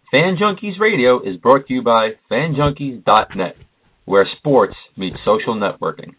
Fan Junkies Radio is brought to you by FanJunkies.net, where sports meets social networking.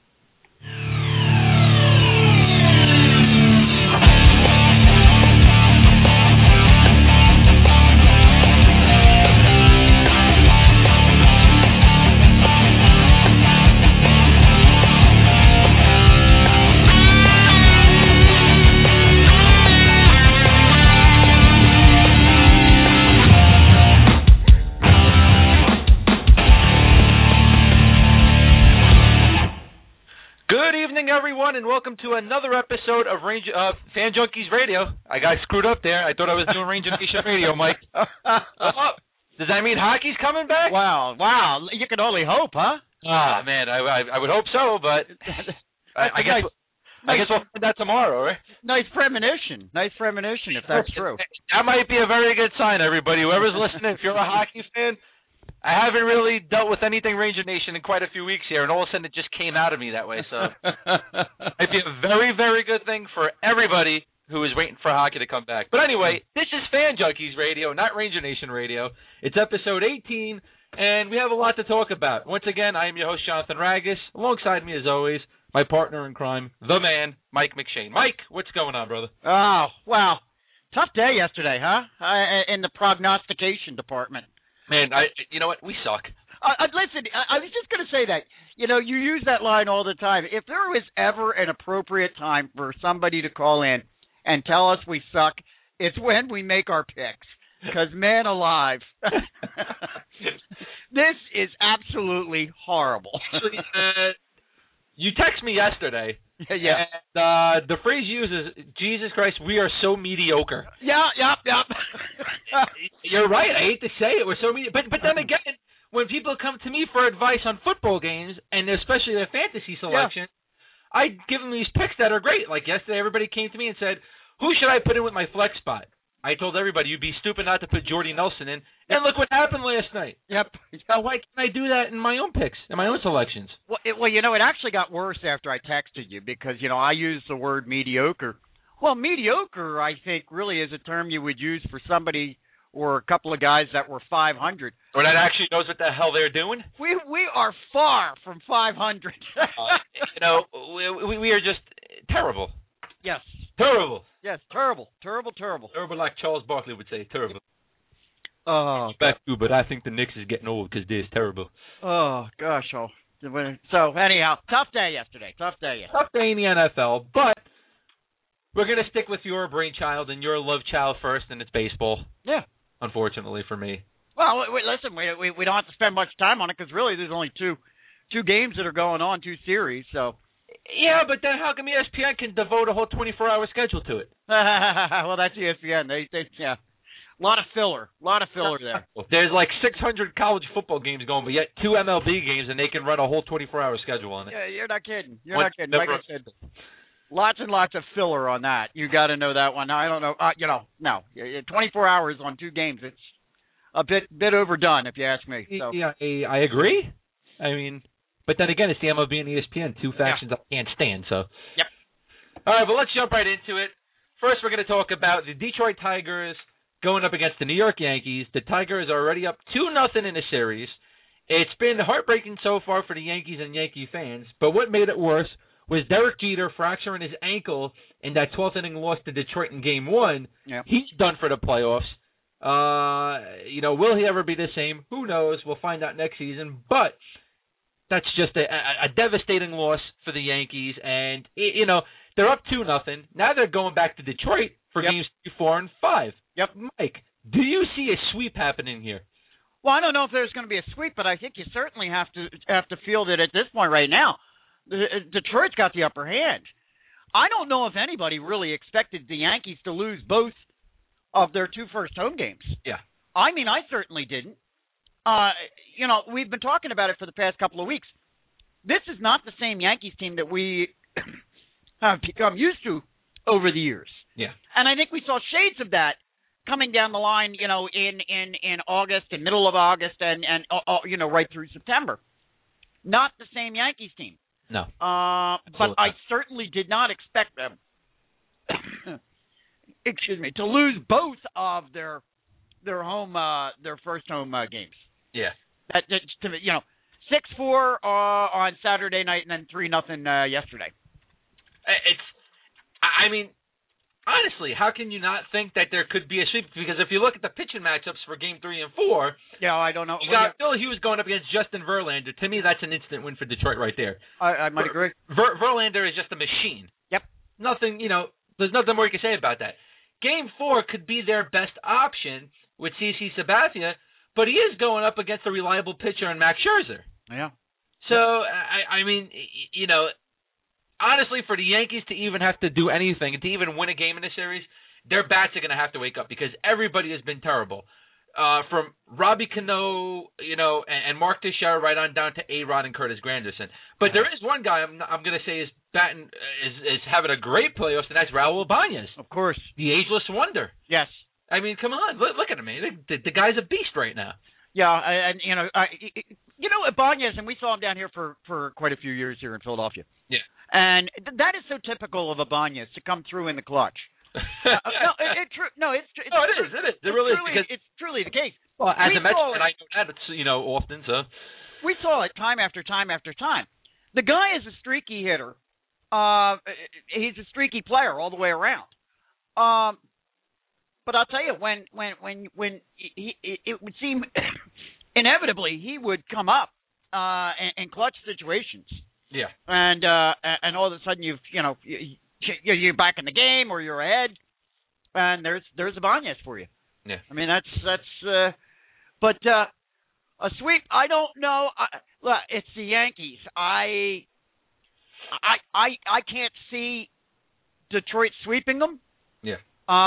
And welcome to another episode of Fan Junkies Radio. I got screwed up there. I thought I was doing Ranger Nation Radio, Mike. Does that mean hockey's coming back? Wow. You can only hope, huh? Ah, man, I would hope so, but I guess we'll find out tomorrow, right? Nice premonition, if that's true. That might be a very good sign, everybody. Whoever's listening, if you're a hockey fan, I haven't really dealt with anything Ranger Nation in quite a few weeks here, and all of a sudden it just came out of me that way. So it'd be a very, very good thing for everybody who is waiting for hockey to come back. But anyway, this is Fan Junkies Radio, not Ranger Nation Radio. It's episode 18, and we have a lot to talk about. Once again, I am your host, Jonathan Ragus. Alongside me, as always, my partner in crime, the man, Mike McShane. Mike, what's going on, brother? Oh, wow. Tough day yesterday, huh? In the prognostication department. Man, you know what? We suck. Listen, I was just going to say that. You know, you use that line all the time. If there was ever an appropriate time for somebody to call in and tell us we suck, it's when we make our picks. Because, man alive, this is absolutely horrible. You texted me yesterday. Yeah. And the phrase you use is, Jesus Christ, we are so mediocre. Yep. You're right. I hate to say it. We're so mediocre. But then again, when people come to me for advice on football games, and especially their fantasy selection, I give them these picks that are great. Like yesterday, everybody came to me and said, who should I put in with my flex spot? I told everybody, you'd be stupid not to put Jordy Nelson in. And look what happened last night. Yep. Now, why can't I do that in my own picks, in my own selections? Well, you know, it actually got worse after I texted you because, you know, I used the word mediocre. Well, mediocre, I think, really is a term you would use for somebody or a couple of guys that were 500. Or that actually knows what the hell they're doing? We are far from 500. You know, we are just terrible. Yes. Terrible. Yes, terrible. Terrible, like Charles Barkley would say, terrible. Oh, back to, but I think the Knicks is getting old because they're terrible. Oh, gosh. So, anyhow, tough day yesterday. Tough day in the NFL, but we're going to stick with your brainchild and your love child first, and it's baseball. Yeah. Unfortunately for me. Well, listen, we don't have to spend much time on it because really there's only two games that are going on, 2 series, so. Yeah, but then how come ESPN can devote a whole 24-hour schedule to it? Well, that's ESPN. They a lot of filler there. There's like 600 college football games going, but yet 2 MLB games, and they can run a whole 24-hour schedule on it. Yeah, you're not kidding. Like I said, lots and lots of filler on that. You got to know that one. Now, I don't know. No, 24 hours on 2 games. It's a bit overdone, if you ask me. So. Yeah, I agree. I mean. But then again, it's the MLB and ESPN, 2 factions I can't stand. So, yep. All right, but let's jump right into it. First, we're going to talk about the Detroit Tigers going up against the New York Yankees. The Tigers are already up 2-0 in the series. It's been heartbreaking so far for the Yankees and Yankee fans, but what made it worse was Derek Jeter fracturing his ankle in that 12th inning loss to Detroit in Game 1. Yep. He's done for the playoffs. Will he ever be the same? Who knows? We'll find out next season, but that's just a devastating loss for the Yankees, and they're up 2-0. Now they're going back to Detroit for games 3, 4, and 5. Yep. Mike, do you see a sweep happening here? Well, I don't know if there's going to be a sweep, but I think you certainly have to feel that at this point right now, Detroit's got the upper hand. I don't know if anybody really expected the Yankees to lose both of their 2 first home games. Yeah. I mean, I certainly didn't. We've been talking about it for the past couple of weeks. This is not the same Yankees team that we have become used to over the years. Yeah. And I think we saw shades of that coming down the line, in August and middle of August and right through September. Not the same Yankees team. No. But I certainly did not expect them, to lose both of their their first home games. Yeah. That 6-4 on Saturday night, and then 3-0 yesterday. I mean, honestly, how can you not think that there could be a sweep? Because if you look at the pitching matchups for Game 3 and 4, yeah, I don't know. You got Phil Hughes going up against Justin Verlander. To me, that's an instant win for Detroit right there. I might agree. Verlander is just a machine. Yep. Nothing, there's nothing more you can say about that. Game 4 could be their best option with CC Sabathia, but he is going up against a reliable pitcher in Max Scherzer. Yeah. So, I mean, honestly, for the Yankees to even have to do anything, to even win a game in this series, their bats are going to have to wake up because everybody has been terrible. From Robbie Cano, and Mark Teixeira right on down to A-Rod and Curtis Granderson. But there is one guy I'm going to say is having a great playoffs, and that's Raul Ibanez. Of course. The ageless wonder. Yes. I mean, come on. Look at him, man. The guy's a beast right now. Yeah, and Ibanez, and we saw him down here for quite a few years here in Philadelphia. Yeah. And that is so typical of Ibanez to come through in the clutch. It is. It really is. Because it's truly the case. Well, as a Mets fan, I know that often. So we saw it time after time after time. The guy is a streaky hitter. He's a streaky player all the way around. But I'll tell you, when it would seem inevitably he would come up in clutch situations. Yeah. And all of a sudden you're back in the game or you're ahead, and there's Ibanez for you. Yeah. I mean but a sweep, I don't know. Look, it's the Yankees. I can't see Detroit sweeping them. Yeah.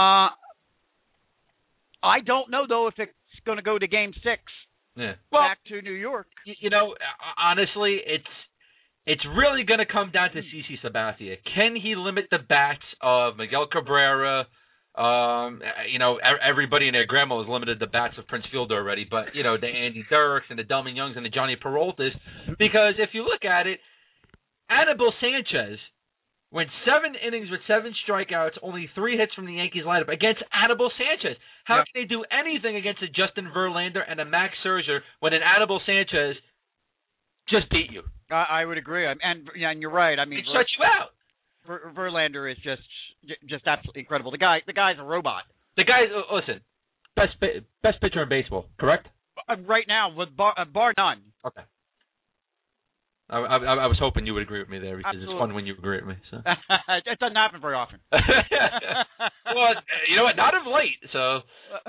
I don't know though if it's going to go to Game 6. Yeah. Back to New York. Honestly, it's really going to come down to CC Sabathia. Can he limit the bats of Miguel Cabrera? Everybody and their grandma has limited the bats of Prince Fielder already, but the Andy Dirks and the Delman Youngs and the Johnny Peraltas. Because if you look at it, Anibal Sanchez went 7 innings with 7 strikeouts, only 3 hits from the Yankees lineup against Anibal Sanchez. How can they do anything against a Justin Verlander and a Max Scherzer when an Anibal Sanchez just beat you? I would agree, and you're right. I mean, it shuts you out. Verlander is just absolutely incredible. The guy's a robot. The guy, listen, best pitcher in baseball, correct? Right now, with bar none. Okay. I was hoping you would agree with me there because Absolutely. It's fun when you agree with me. So. It doesn't happen very often. Well, you know what? Not of late. So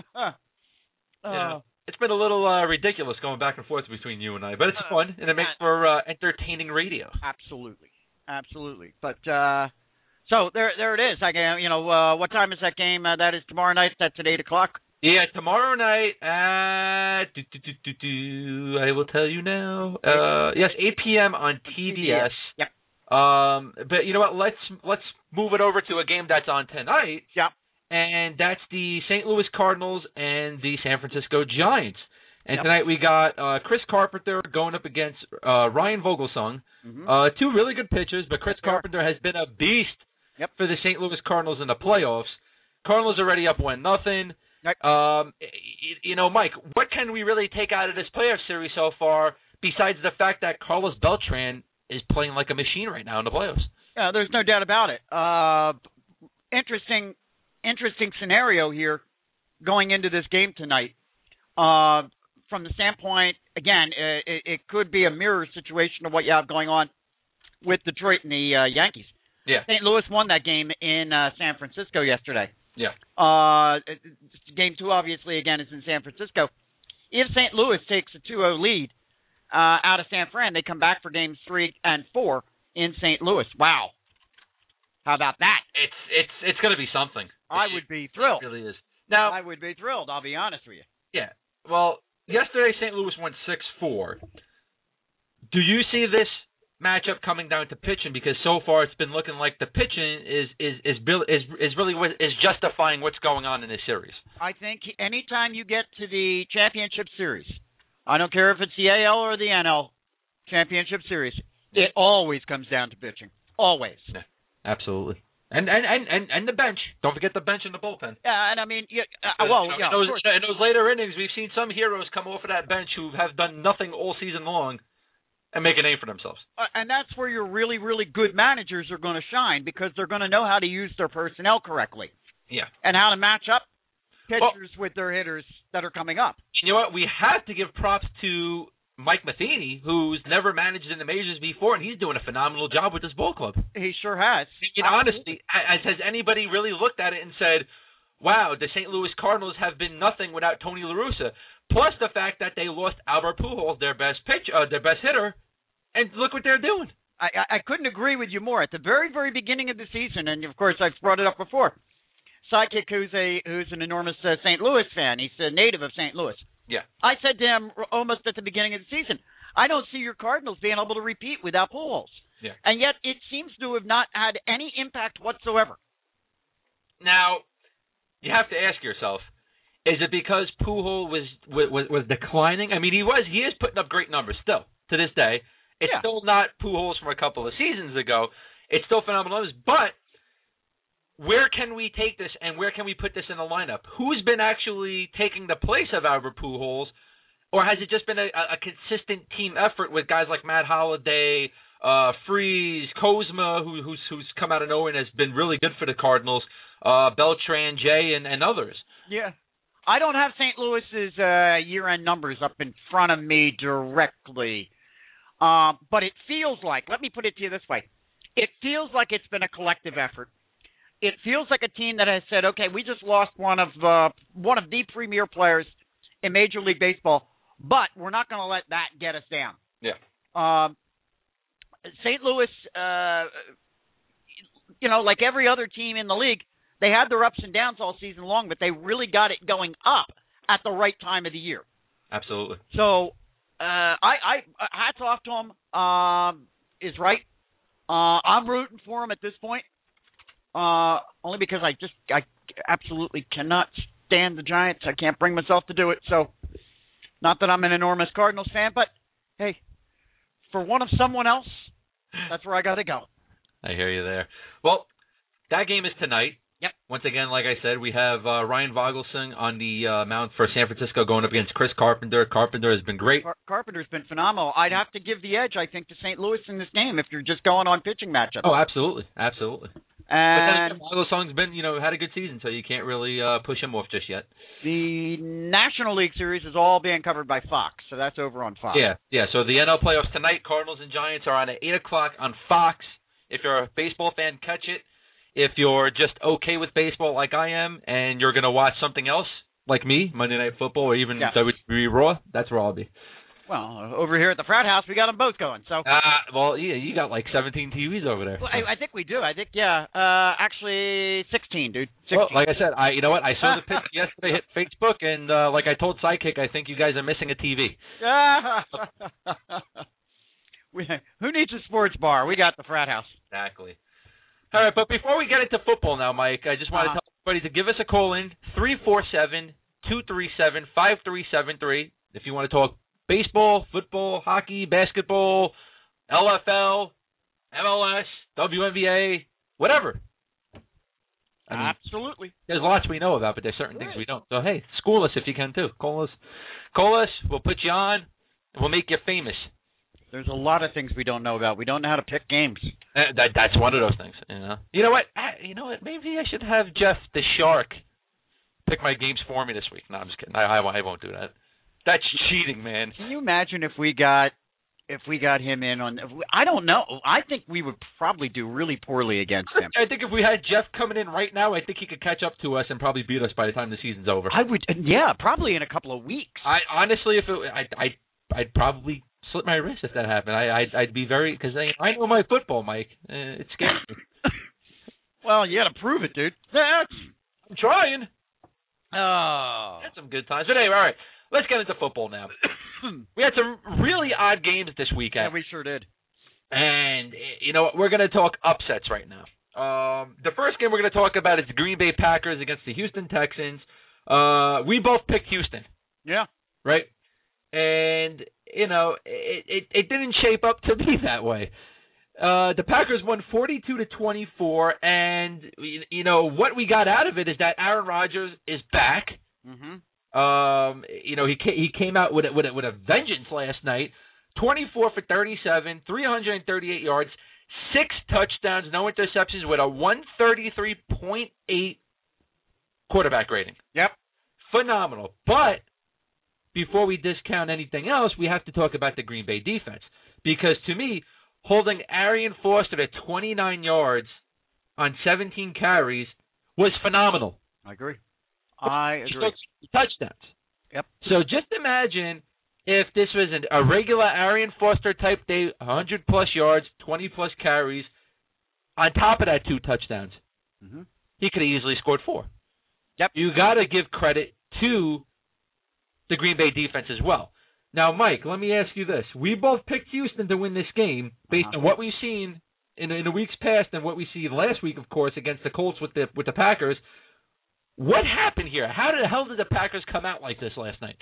it's been a little ridiculous going back and forth between you and I, but it's fun and it makes for entertaining radio. Absolutely. But so there it is. What time is that game? That is tomorrow night. That's at 8:00. Yeah, tomorrow night at I will tell you now. Yes, 8 p.m. on TBS. Yep. But you know what? Let's move it over to a game that's on tonight. Yep. And that's the St. Louis Cardinals and the San Francisco Giants. And tonight we got Chris Carpenter going up against Ryan Vogelsong. Mm-hmm. 2 really good pitchers, but Chris Carpenter has been a beast for the St. Louis Cardinals in the playoffs. Cardinals already up 1-0. Mike, what can we really take out of this playoff series so far besides the fact that Carlos Beltran is playing like a machine right now in the playoffs? Yeah, there's no doubt about it. Interesting scenario here going into this game tonight. From the standpoint, again, it could be a mirror situation of what you have going on with Detroit and the Yankees. Yeah. St. Louis won that game in San Francisco yesterday. Yeah. Game 2, obviously, again, is in San Francisco. If St. Louis takes a 2-0 lead out of San Fran, they come back for games 3 and 4 in St. Louis. Wow. How about that? It's going to be something. I would be thrilled. It really is. Now, I would be thrilled, I'll be honest with you. Yeah. Well, yesterday St. Louis won 6-4. Do you see this matchup coming down to pitching? Because so far it's been looking like the pitching is justifying what's going on in this series. I think anytime you get to the championship series, I don't care if it's the AL or the NL championship series, it always comes down to pitching. Always. Yeah, absolutely. And the bench. Don't forget the bench and the bullpen. Yeah, and I mean, In those later innings, we've seen some heroes come off of that bench who have done nothing all season long and make a name for themselves. And that's where your really, really good managers are going to shine, because they're going to know how to use their personnel correctly. Yeah. And how to match up pitchers with their hitters that are coming up. You know what? We have to give props to Mike Matheny, who's never managed in the majors before, and he's doing a phenomenal job with this ball club. He sure has. Honestly, has anybody really looked at it and said, wow, the St. Louis Cardinals have been nothing without Tony La Russa? Plus the fact that they lost Albert Pujols, their best hitter, and look what they're doing. I couldn't agree with you more. At the very, very beginning of the season, and of course I've brought it up before, Sidekick, who's an enormous St. Louis fan, he's a native of St. Louis. Yeah. I said to him almost at the beginning of the season, I don't see your Cardinals being able to repeat without Pujols. Yeah. And yet it seems to have not had any impact whatsoever. Now, you have to ask yourself, is it because Pujols was declining? I mean, he is putting up great numbers still to this day. It's still not Pujols from a couple of seasons ago. It's still phenomenal numbers, but where can we take this and where can we put this in the lineup? Who's been actually taking the place of Albert Pujols, or has it just been a consistent team effort with guys like Matt Holliday, Freese, Kozma, who's come out of nowhere and has been really good for the Cardinals, Beltran, Jay, and others? Yeah. I don't have St. Louis's year-end numbers up in front of me directly, but it feels like, let me put it to you this way, it feels like it's been a collective effort. It feels like a team that has said, okay, we just lost one of the premier players in Major League Baseball, but we're not going to let that get us down. Yeah. St. Louis, like every other team in the league, they had their ups and downs all season long, but they really got it going up at the right time of the year. Absolutely. So, I hats off to him. Is right. I'm rooting for him at this point. Only because I absolutely cannot stand the Giants. I can't bring myself to do it. So, not that I'm an enormous Cardinals fan, but hey, for one of someone else, that's where I got to go. I hear you there. Well, that game is tonight. Yep. Once again, like I said, we have Ryan Vogelsong on the mound for San Francisco going up against Chris Carpenter. Carpenter has been great. Carpenter's been phenomenal. I'd have to give the edge, I think, to St. Louis in this game if you're just going on pitching matchups. Oh, absolutely. Absolutely. And but then Vogelsong's been, had a good season, so you can't really push him off just yet. The National League Series is all being covered by Fox, so that's over on Fox. Yeah. So the NL playoffs tonight, Cardinals and Giants are on at 8 o'clock on Fox. If you're a baseball fan, catch it. If you're just okay with baseball like I am and you're going to watch something else like me, Monday Night Football or even WWE Raw, that's where I'll be. Well, over here at the frat house, we got them both going. So. You got like 17 TVs over there. Well, I think we do. I think, actually 16, dude. 16. Well, like I said, I saw the picture yesterday hit Facebook, and like I told Sidekick, I think you guys are missing a TV. Who needs a sports bar? We got the frat house. Exactly. All right, but before we get into football now, Mike, I just want to tell everybody to give us a call in, 347-237-5373, if you want to talk baseball, football, hockey, basketball, LFL, MLS, WNBA, whatever. I mean, absolutely. There's lots we know about, but there's certain things we don't. So, hey, school us if you can, too. Call us. We'll put you on, and we'll make you famous. There's a lot of things we don't know about. We don't know how to pick games. That's one of those things. You know what? Maybe I should have Jeff the Shark pick my games for me this week. No, I'm just kidding. I won't do that. That's cheating, man. Can you imagine if we got him in on? I don't know. I think we would probably do really poorly against him. I think if we had Jeff coming in right now, I think he could catch up to us and probably beat us by the time the season's over. I would. Yeah, probably in a couple of weeks. Honestly, I'd probably slip my wrist if that happened. I'd be very, because I know my football, Mike. It scares me. Well, you got to prove it, dude. I'm trying. Oh, Had some good times. But anyway, all right, let's get into football now. We had some really odd games this weekend. Yeah, we sure did. And you know what? We're going to talk upsets right now. The first game we're going to talk about is the Green Bay Packers against the Houston Texans. We both picked Houston. Yeah. Right. And, it didn't shape up to be that way. The Packers won 42-24, and what we got out of it is that Aaron Rodgers is back. Mm-hmm. He came out with a vengeance last night. 24 for 37, 338 yards, 6 touchdowns, no interceptions, with a 133.8 quarterback rating. Yep. Phenomenal. But before we discount anything else, we have to talk about the Green Bay defense. Because to me, holding Arian Foster to 29 yards on 17 carries was phenomenal. I agree. Touchdowns. Yep. So just imagine if this was a regular Arian Foster type day, 100-plus yards, 20-plus carries, on top of that 2 touchdowns. Mm-hmm. He could have easily scored 4. Yep. You got to give credit to the Green Bay defense as well. Now, Mike, let me ask you this. We both picked Houston to win this game based on what we've seen in the weeks past and what we see last week, of course, against the Colts with the Packers. What happened here? How the hell did the Packers come out like this last night?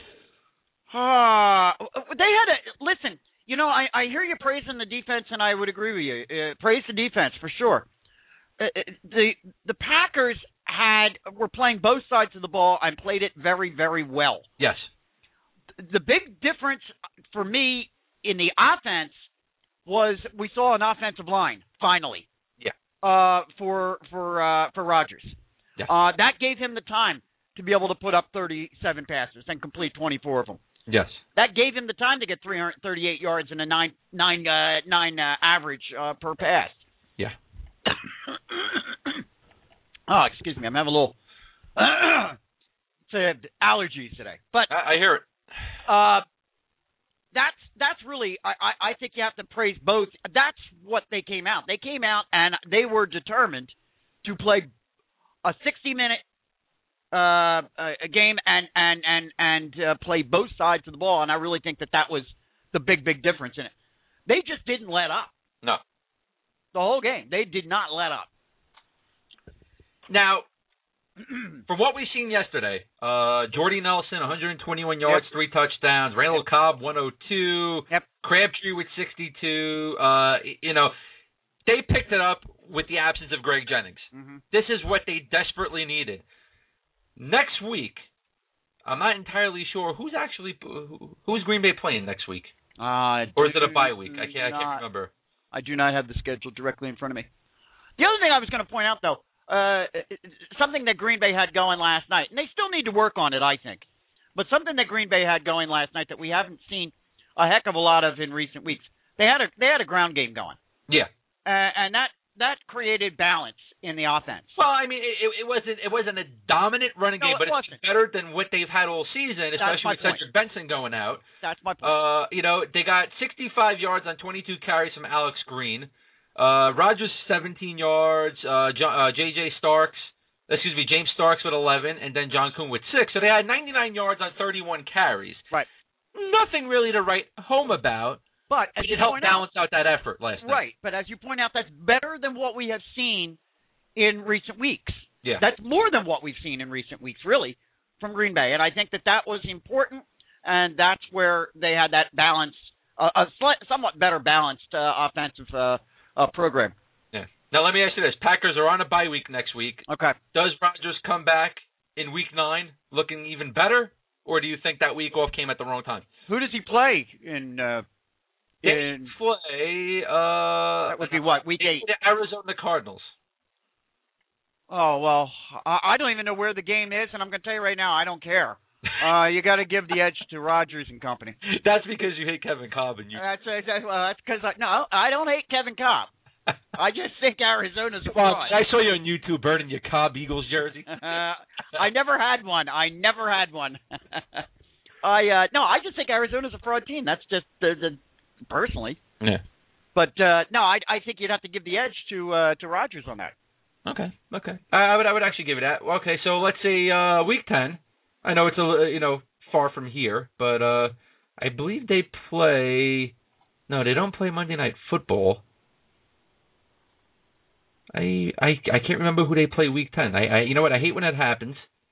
They had listen. I hear you praising the defense, and I would agree with you. Praise the defense for sure. The Packers were playing both sides of the ball and played it very, very well. Yes. The big difference for me in the offense was we saw an offensive line finally. Yeah. For Rodgers. Yeah. That gave him the time to be able to put up 37 passes and complete 24 of them. Yes. That gave him the time to get 338 yards and a 9 average per pass. Yeah. Oh, excuse me. I'm having a little allergies today. But I hear it. That's really I think you have to praise both. That's what they came out. They came out and they were determined to play a 60-minute a game and play both sides of the ball, and I really think that was the big difference in it. They just didn't let up. No. The whole game, they did not let up. Now, from what we've seen yesterday, Jordy Nelson, 121 yards, 3 touchdowns. Randall Cobb, 102. Yep. Crabtree with 62. They picked it up with the absence of Greg Jennings. Mm-hmm. This is what they desperately needed. Next week, I'm not entirely sure who's Green Bay playing next week, or is it a bye week? I can't remember. I do not have the schedule directly in front of me. The other thing I was going to point out, though, something that Green Bay had going last night, and they still need to work on it, I think, but something that Green Bay had going last night that we haven't seen a heck of a lot of in recent weeks. They had a ground game going. Yeah. And that created balance in the offense. Well, I mean, it wasn't a dominant running game, but it's better than what they've had all season, especially with Cedric Benson going out. That's my point. They got 65 yards on 22 carries from Alex Green. Rodgers 17 yards. James Starks with 11, and then John Kuhn with 6. So they had 99 yards on 31 carries. Right. Nothing really to write home about. But it helped balance out that effort last night. Right, but as you point out, that's better than what we have seen in recent weeks. Yeah. That's more than what we've seen in recent weeks, really, from Green Bay. And I think that was important, and that's where they had that balance, somewhat better balanced offensive program. Yeah. Now, let me ask you this. Packers are on a bye week next week. Okay. Does Rodgers come back in Week 9 looking even better, or do you think that week off came at the wrong time? Who does he play in They play, that would be what, Week 8? The Arizona Cardinals. Oh, well, I don't even know where the game is, and I'm going to tell you right now, I don't care. You got to give the edge to Rodgers and company. That's because you hate Kevin Cobb. And you. That's because I don't hate Kevin Cobb. I just think Arizona's a fraud. I saw you on YouTube burning your Cobb Eagles jersey. I never had one. I just think Arizona's a fraud team. That's just personally. Yeah. But no, I think you'd have to give the edge to Rodgers on that. Okay. I would actually give it that. Okay, so let's say Week 10. I know it's far from here, but I believe they play. No, they don't play Monday Night Football. I can't remember who they play Week 10. You know what? I hate when that happens.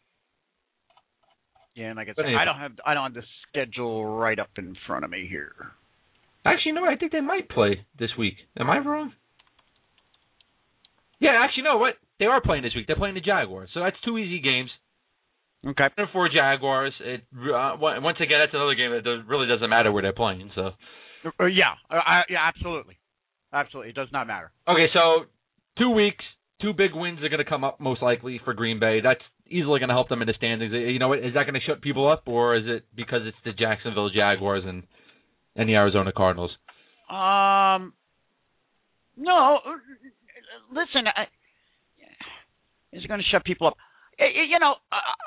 Yeah, and like I said, I don't have the schedule right up in front of me here. Actually, no, I think they might play this week. Am I wrong? Yeah, actually, you know what? They are playing this week. They're playing the Jaguars, so that's 2 easy games. Okay. For Jaguars, once again, that's another game that really doesn't matter where they're playing. So. Yeah, absolutely. Absolutely. It does not matter. Okay, so 2 weeks, 2 big wins are going to come up most likely for Green Bay. That's easily going to help them in the standings. You know, is that going to shut people up, or is it because it's the Jacksonville Jaguars and the Arizona Cardinals? No. Listen, is it going to shut people up? You know,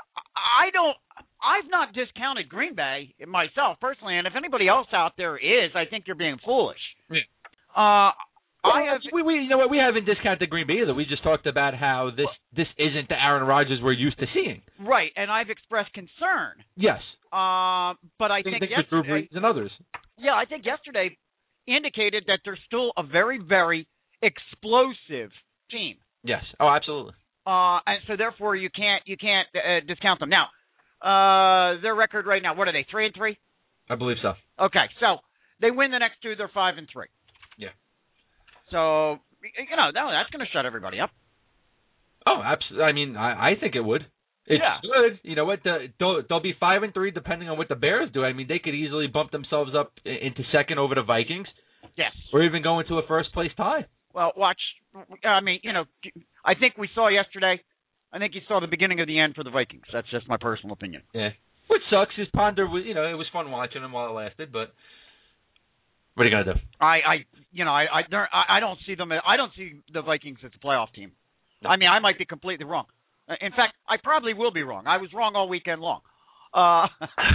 I've not discounted Green Bay myself personally, and if anybody else out there is, I think you're being foolish. Yeah. You know what? We haven't discounted Green Bay either. We just talked about how this isn't the Aaron Rodgers we're used to seeing. Right, and I've expressed concern. Yes. But I think Drew Brees and others. Yeah, I think yesterday indicated that they're still a very, very explosive team. Yes. Oh, absolutely. And so therefore you can't discount them. Now, their record right now, what are they? 3-3? I believe so. Okay, so they win the next 2, they're 5-3. Yeah. So that's going to shut everybody up. Oh, absolutely. I mean, I think it would. It's good. You know what? They'll be 5-3 depending on what the Bears do. I mean, they could easily bump themselves up into second over the Vikings. Yes. Or even go into a first place tie. Well, watch. I mean, I think we saw yesterday. I think you saw the beginning of the end for the Vikings. That's just my personal opinion. Yeah. Which sucks. His Ponder was, it was fun watching him while it lasted, but what are you gonna do? I don't see them. I don't see the Vikings as a playoff team. No. I mean, I might be completely wrong. In fact, I probably will be wrong. I was wrong all weekend long. I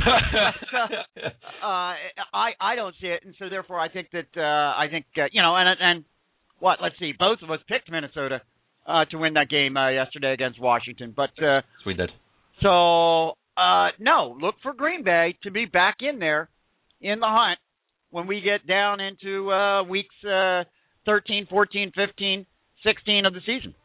don't see it, and so therefore I think that and what? Let's see. Both of us picked Minnesota to win that game yesterday against Washington, but we did. So no, look for Green Bay to be back in there in the hunt when we get down into weeks 13, 14, 15, 16 of the season.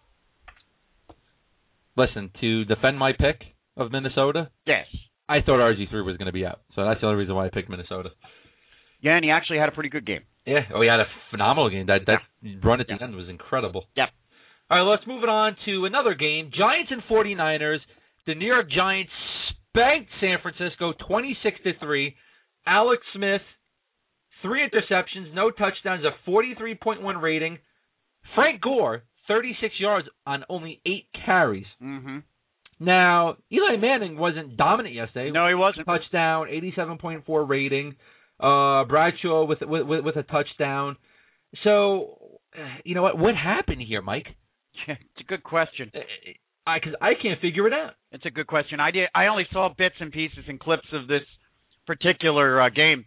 Listen, to defend my pick of Minnesota, yes, I thought RG3 was going to be out, so that's the only reason why I picked Minnesota. Yeah, and he actually had a pretty good game. Yeah, he had a phenomenal game. That run at the end was incredible. Yep. All right, let's move it on to another game. Giants and 49ers. The New York Giants spanked San Francisco 26-3. Alex Smith, 3 interceptions, no touchdowns, a 43.1 rating. Frank Gore, 36 yards on only 8 carries. Mm-hmm. Now, Eli Manning wasn't dominant yesterday. No, he wasn't. Touchdown, 87.4 rating. Bradshaw with a touchdown. So, you know what? What happened here, Mike? It's a good question. Because I can't figure it out. It's a good question. I only saw bits and pieces and clips of this particular game.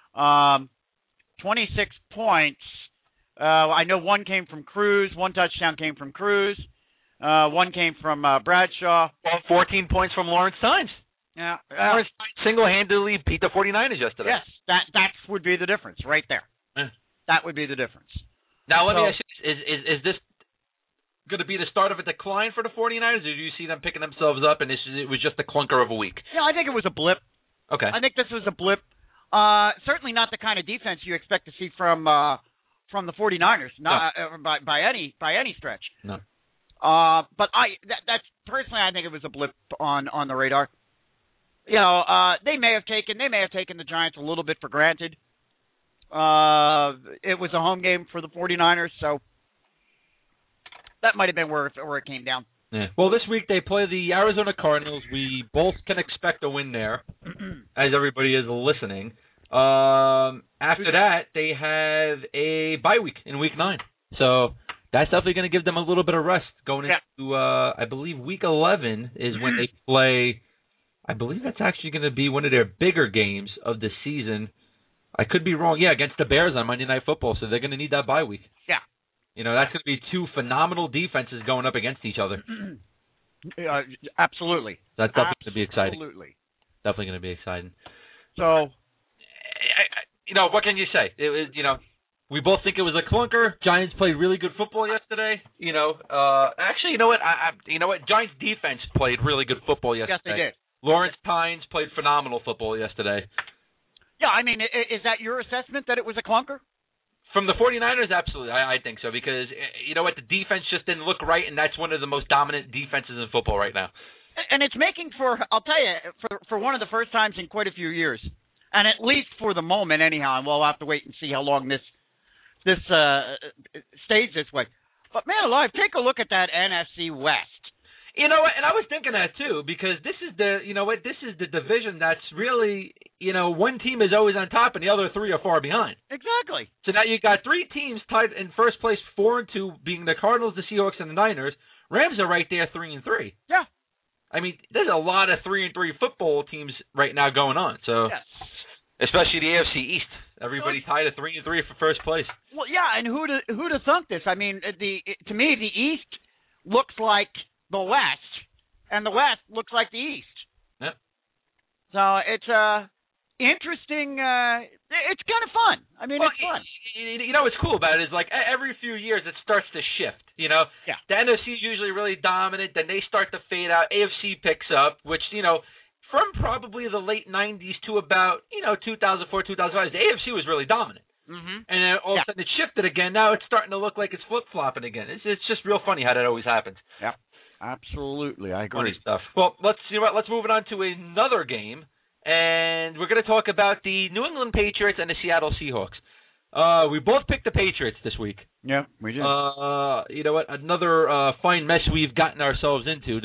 26 points. I know one came from Cruz. One touchdown came from Cruz. One came from Bradshaw. 14 points from Lawrence Tynes. Yeah, Lawrence Tynes single-handedly beat the 49ers yesterday. Yes, that would be the difference right there. Yeah. That would be the difference. Now, let me ask you, is this going to be the start of a decline for the 49ers, or do you see them picking themselves up and it was just a clunker of a week? Yeah, I think it was a blip. Okay. I think this was a blip. Certainly not the kind of defense you expect to see from the 49ers, not by any stretch. No. But that's personally, I think it was a blip on the radar. They may have taken the Giants a little bit for granted. It was a home game for the 49ers, so that might have been where it came down. Yeah. Well, this week they play the Arizona Cardinals. We both can expect a win there, as everybody is listening. After that, they have a bye week in Week 9. So that's definitely going to give them a little bit of rest going into, I believe, Week 11 is when they play. I believe that's actually going to be one of their bigger games of the season. I could be wrong. Yeah, against the Bears on Monday Night Football, so they're going to need that bye week. Yeah. That's going to be 2 phenomenal defenses going up against each other. Absolutely. That's definitely going to be exciting. Absolutely. Definitely going to be exciting. So, what can you say? It was, we both think it was a clunker. Giants played really good football yesterday. Actually, you know what? Giants defense played really good football yesterday. Yes, they did. Lawrence Tynes played phenomenal football yesterday. Yeah, I mean, is that your assessment that it was a clunker? From the 49ers, absolutely. I think so because, you know what, the defense just didn't look right, and that's one of the most dominant defenses in football right now. And it's making for, I'll tell you, for one of the first times in quite a few years, and at least for the moment anyhow, and we'll have to wait and see how long this stays this way. But, man alive, take a look at that NFC West. You know what, and I was thinking that too because this is the division that's really, one team is always on top and the other three are far behind. Exactly. So now you got three teams tied in first place, 4-2, being the Cardinals, the Seahawks, and the Niners. Rams are right there, 3-3. Yeah. I mean, there's a lot of 3-3 football teams right now going on. So, yes. Especially the AFC East, everybody tied at 3-3 for first place. Well, yeah, and who'd have thunk this? I mean, to me, the East looks like the West, and the West looks like the East. Yep. So it's interesting. It's kind of fun. I mean, it's fun. You know what's cool about it is like every few years it starts to shift. Yeah. The NFC is usually really dominant, then they start to fade out. AFC picks up, which from probably the late 90s to about 2004, 2005, the AFC was really dominant. Mm-hmm. And then all of a sudden it shifted again. Now it's starting to look like it's flip-flopping again. It's just real funny how that always happens. Yeah. Absolutely, I agree. Funny stuff. Well, let's move it on to another game, and we're going to talk about the New England Patriots and the Seattle Seahawks. We both picked the Patriots this week. Yeah, we did. You know what? Another fine mess we've gotten ourselves into.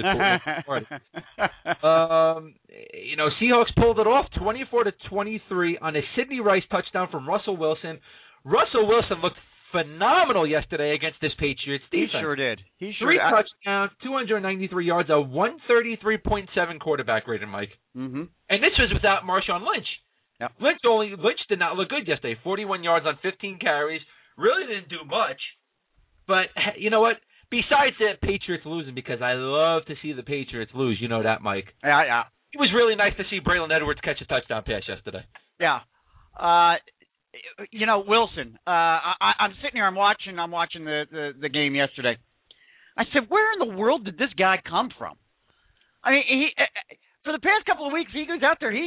Seahawks pulled it off, 24-23 on a Sidney Rice touchdown from Russell Wilson. Russell Wilson looked phenomenal yesterday against this Patriots defense. He sure did. Three touchdowns, 293 yards, a 133.7 quarterback rating, Mike. Mm-hmm. And this was without Marshawn Lynch. Yep. Lynch did not look good yesterday. 41 yards on 15 carries. Really didn't do much. But you know what? Besides the Patriots losing, because I love to see the Patriots lose. You know that, Mike. Yeah. It was really nice to see Braylon Edwards catch a touchdown pass yesterday. Yeah. Wilson. I'm sitting here. I'm watching the game yesterday. I said, where in the world did this guy come from? I mean, he for the past couple of weeks, he goes out there. He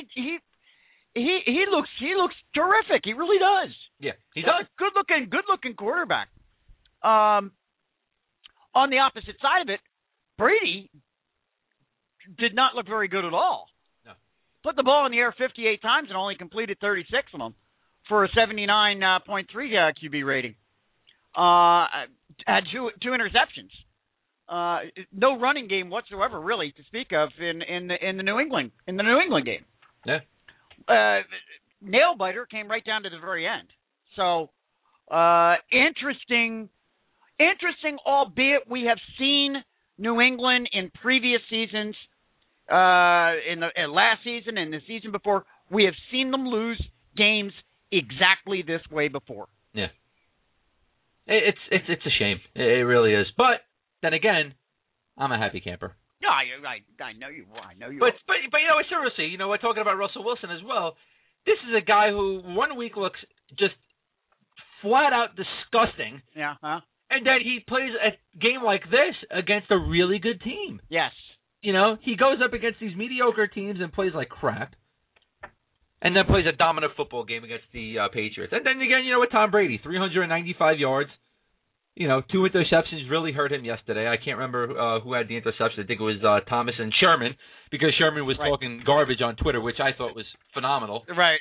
looks terrific. He really does. Yeah, he does. Good looking quarterback. On the opposite side of it, Brady did not look very good at all. No. Put the ball in the air 58 times and only completed 36 of them for a 79.3 QB rating. Had two interceptions. No running game whatsoever, really, to speak of in the New England game. Yeah. Nail biter came right down to the very end. So interesting. Albeit we have seen New England in previous seasons, in last season and the season before, we have seen them lose games exactly this way before. Yeah. It's a shame. It really is. But then again, I'm a happy camper. No, I know you. But seriously, we're talking about Russell Wilson as well. This is a guy who 1 week looks just flat out disgusting. Yeah. Huh? And then he plays a game like this against a really good team. Yes. He goes up against these mediocre teams and plays like crap. And then plays a dominant football game against the Patriots. And then again, with Tom Brady, 395 yards. 2 interceptions really hurt him yesterday. I can't remember who had the interception. I think it was Thomas and Sherman, because Sherman was talking garbage on Twitter, which I thought was phenomenal. Right.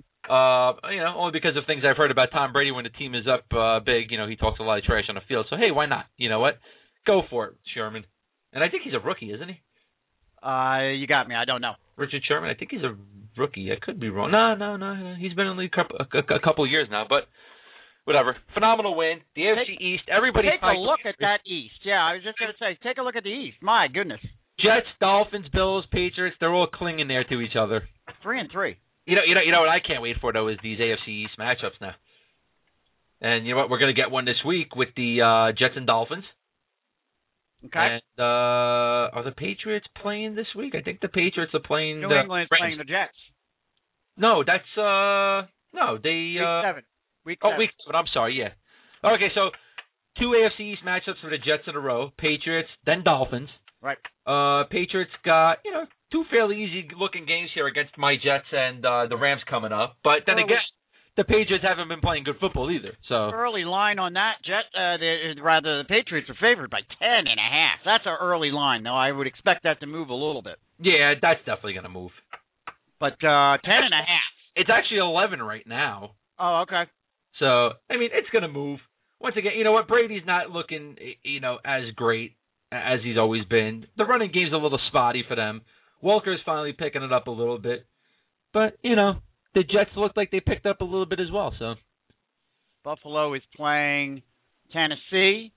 Only because of things I've heard about Tom Brady when the team is up big. He talks a lot of trash on the field. So, hey, why not? You know what? Go for it, Sherman. And I think he's a rookie, isn't he? You got me. I don't know. Richard Sherman, I think he's a rookie. I could be wrong. No. He's been in the league a couple of years now, but whatever. Phenomenal win. The AFC East. Everybody take a look at that East. Yeah, I was just going to say, take a look at the East. My goodness. Jets, Dolphins, Bills, Patriots, they're all clinging there to each other. 3-3. You know what I can't wait for, though, is these AFC East matchups now. And you know what? We're going to get one this week with the Jets and Dolphins. Okay. And are the Patriots playing this week? I think the Patriots are playing New England is playing the Jets. No, that's no, they Week 7. Week 7. I'm sorry, yeah. Okay, so 2 AFC East matchups for the Jets in a row. Patriots, then Dolphins. Right. Patriots got, 2 fairly easy looking games here against my Jets and the Rams coming up. But then again, the Patriots haven't been playing good football either. So early line on that, the Patriots are favored by 10.5. That's our early line, though. I would expect that to move a little bit. Yeah, that's definitely going to move. But 10.5. It's actually 11 right now. Oh, okay. So, I mean, it's going to move. Once again, you know what? Brady's not looking, as great as he's always been. The running game's a little spotty for them. Walker's finally picking it up a little bit. But, the Jets look like they picked up a little bit as well. So Buffalo is playing Tennessee.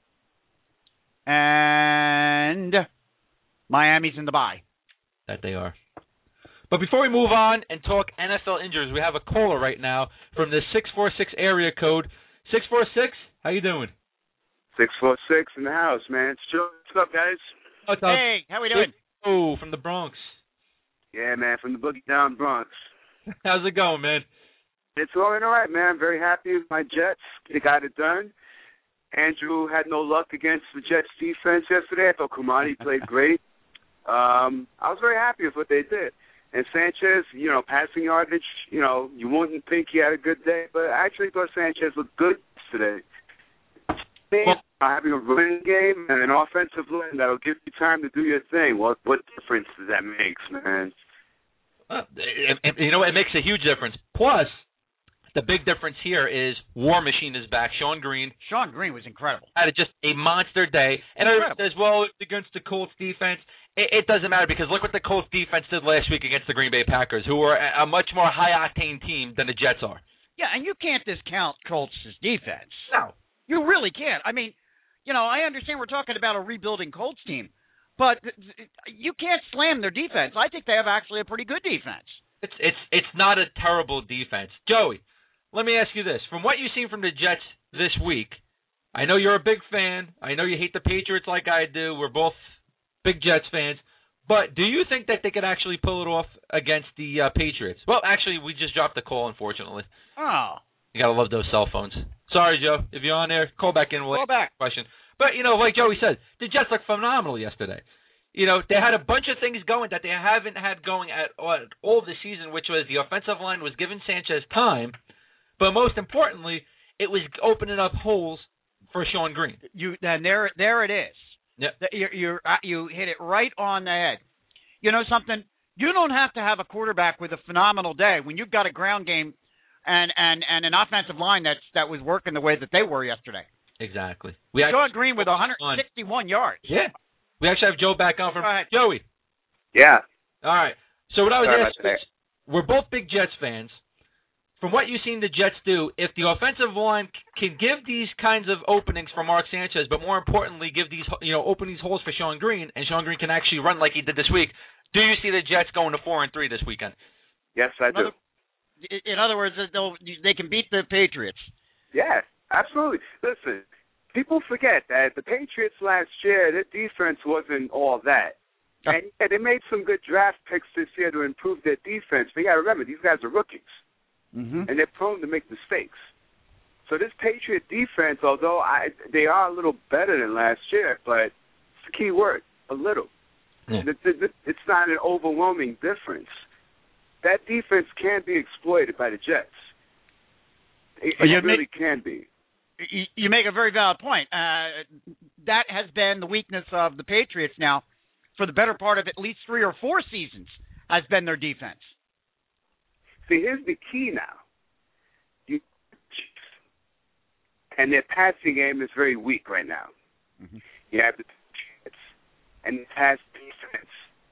And Miami's in the bye. That they are. But before we move on and talk NFL injuries, we have a caller right now from the 646 area code. 646, how you doing? 646 in the house, man. It's Joe. What's up, guys? What's up? Hey, how we doing? Oh, from the Bronx. Yeah, man, from the Boogie Down Bronx. How's it going, man? It's going all right, man. I'm very happy with my Jets. They got it done. Andrew had no luck against the Jets defense yesterday. I thought Kamani played great. I was very happy with what they did. And Sanchez, passing yardage, you wouldn't think he had a good day, but I actually thought Sanchez looked good today. Having a running game and an offensive line that'll give you time to do your thing. What difference does that make, man? It makes a huge difference. Plus, the big difference here is War Machine is back. Sean Green. Sean Green was incredible. Had just a monster day. And everyone says, well, against the Colts defense. It doesn't matter because look what the Colts defense did last week against the Green Bay Packers, who are a much more high-octane team than the Jets are. Yeah, and you can't discount Colts' defense. No. You really can't. I mean, I understand we're talking about a rebuilding Colts team, but you can't slam their defense. I think they have actually a pretty good defense. It's not a terrible defense. Joey, let me ask you this. From what you've seen from the Jets this week, I know you're a big fan. I know you hate the Patriots like I do. We're both big Jets fans. But do you think that they could actually pull it off against the Patriots? Well, actually, we just dropped the call, unfortunately. Oh. You got to love those cell phones. Sorry, Joe. If you're on there, call back in. Call back. Question. But, like Joey said, the Jets look phenomenal yesterday. They had a bunch of things going that they haven't had going at all this season, which was the offensive line was giving Sanchez time. But most importantly, it was opening up holes for Sean Green. And there it is. Yep. You hit it right on the head. You know something? You don't have to have a quarterback with a phenomenal day when you've got a ground game and an offensive line that was working the way that they were yesterday. Exactly. Sean Green with 161 yards. Yeah. We actually have Joe back on from Joey. Yeah. All right. So what I was asking is, we're both big Jets fans. From what you've seen the Jets do, if the offensive line can give these kinds of openings for Mark Sanchez, but more importantly, give these open these holes for Sean Green, and Sean Green can actually run like he did this week, do you see the Jets going to 4-3 this weekend? Yes, I do. In other words, they can beat the Patriots. Yeah, absolutely. Listen, people forget that the Patriots last year, their defense wasn't all that. And they made some good draft picks this year to improve their defense. But you got to remember, these guys are rookies. Mm-hmm. And they're prone to make mistakes. So this Patriot defense, although they are a little better than last year, but it's the key word, a little. Yeah. It's not an overwhelming difference. That defense can be exploited by the Jets. It really can be. You make a very valid point. That has been the weakness of the Patriots now for the better part of at least 3 or 4 seasons has been their defense. See, here's the key now. And their passing game is very weak right now. Mm-hmm. You have the Jets and the pass defense.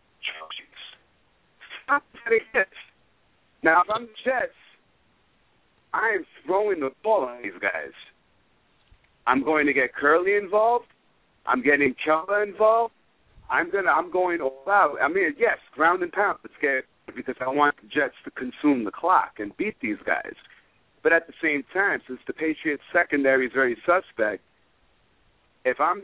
Stop getting hits. Now, if I'm the Jets, I am throwing the ball on these guys. I'm going to get Curley involved. I'm getting Keller involved. I'm going all out. I mean, yes, ground and pound. Let's get because I want the Jets to consume the clock and beat these guys. But at the same time, since the Patriots secondary is very suspect, if I'm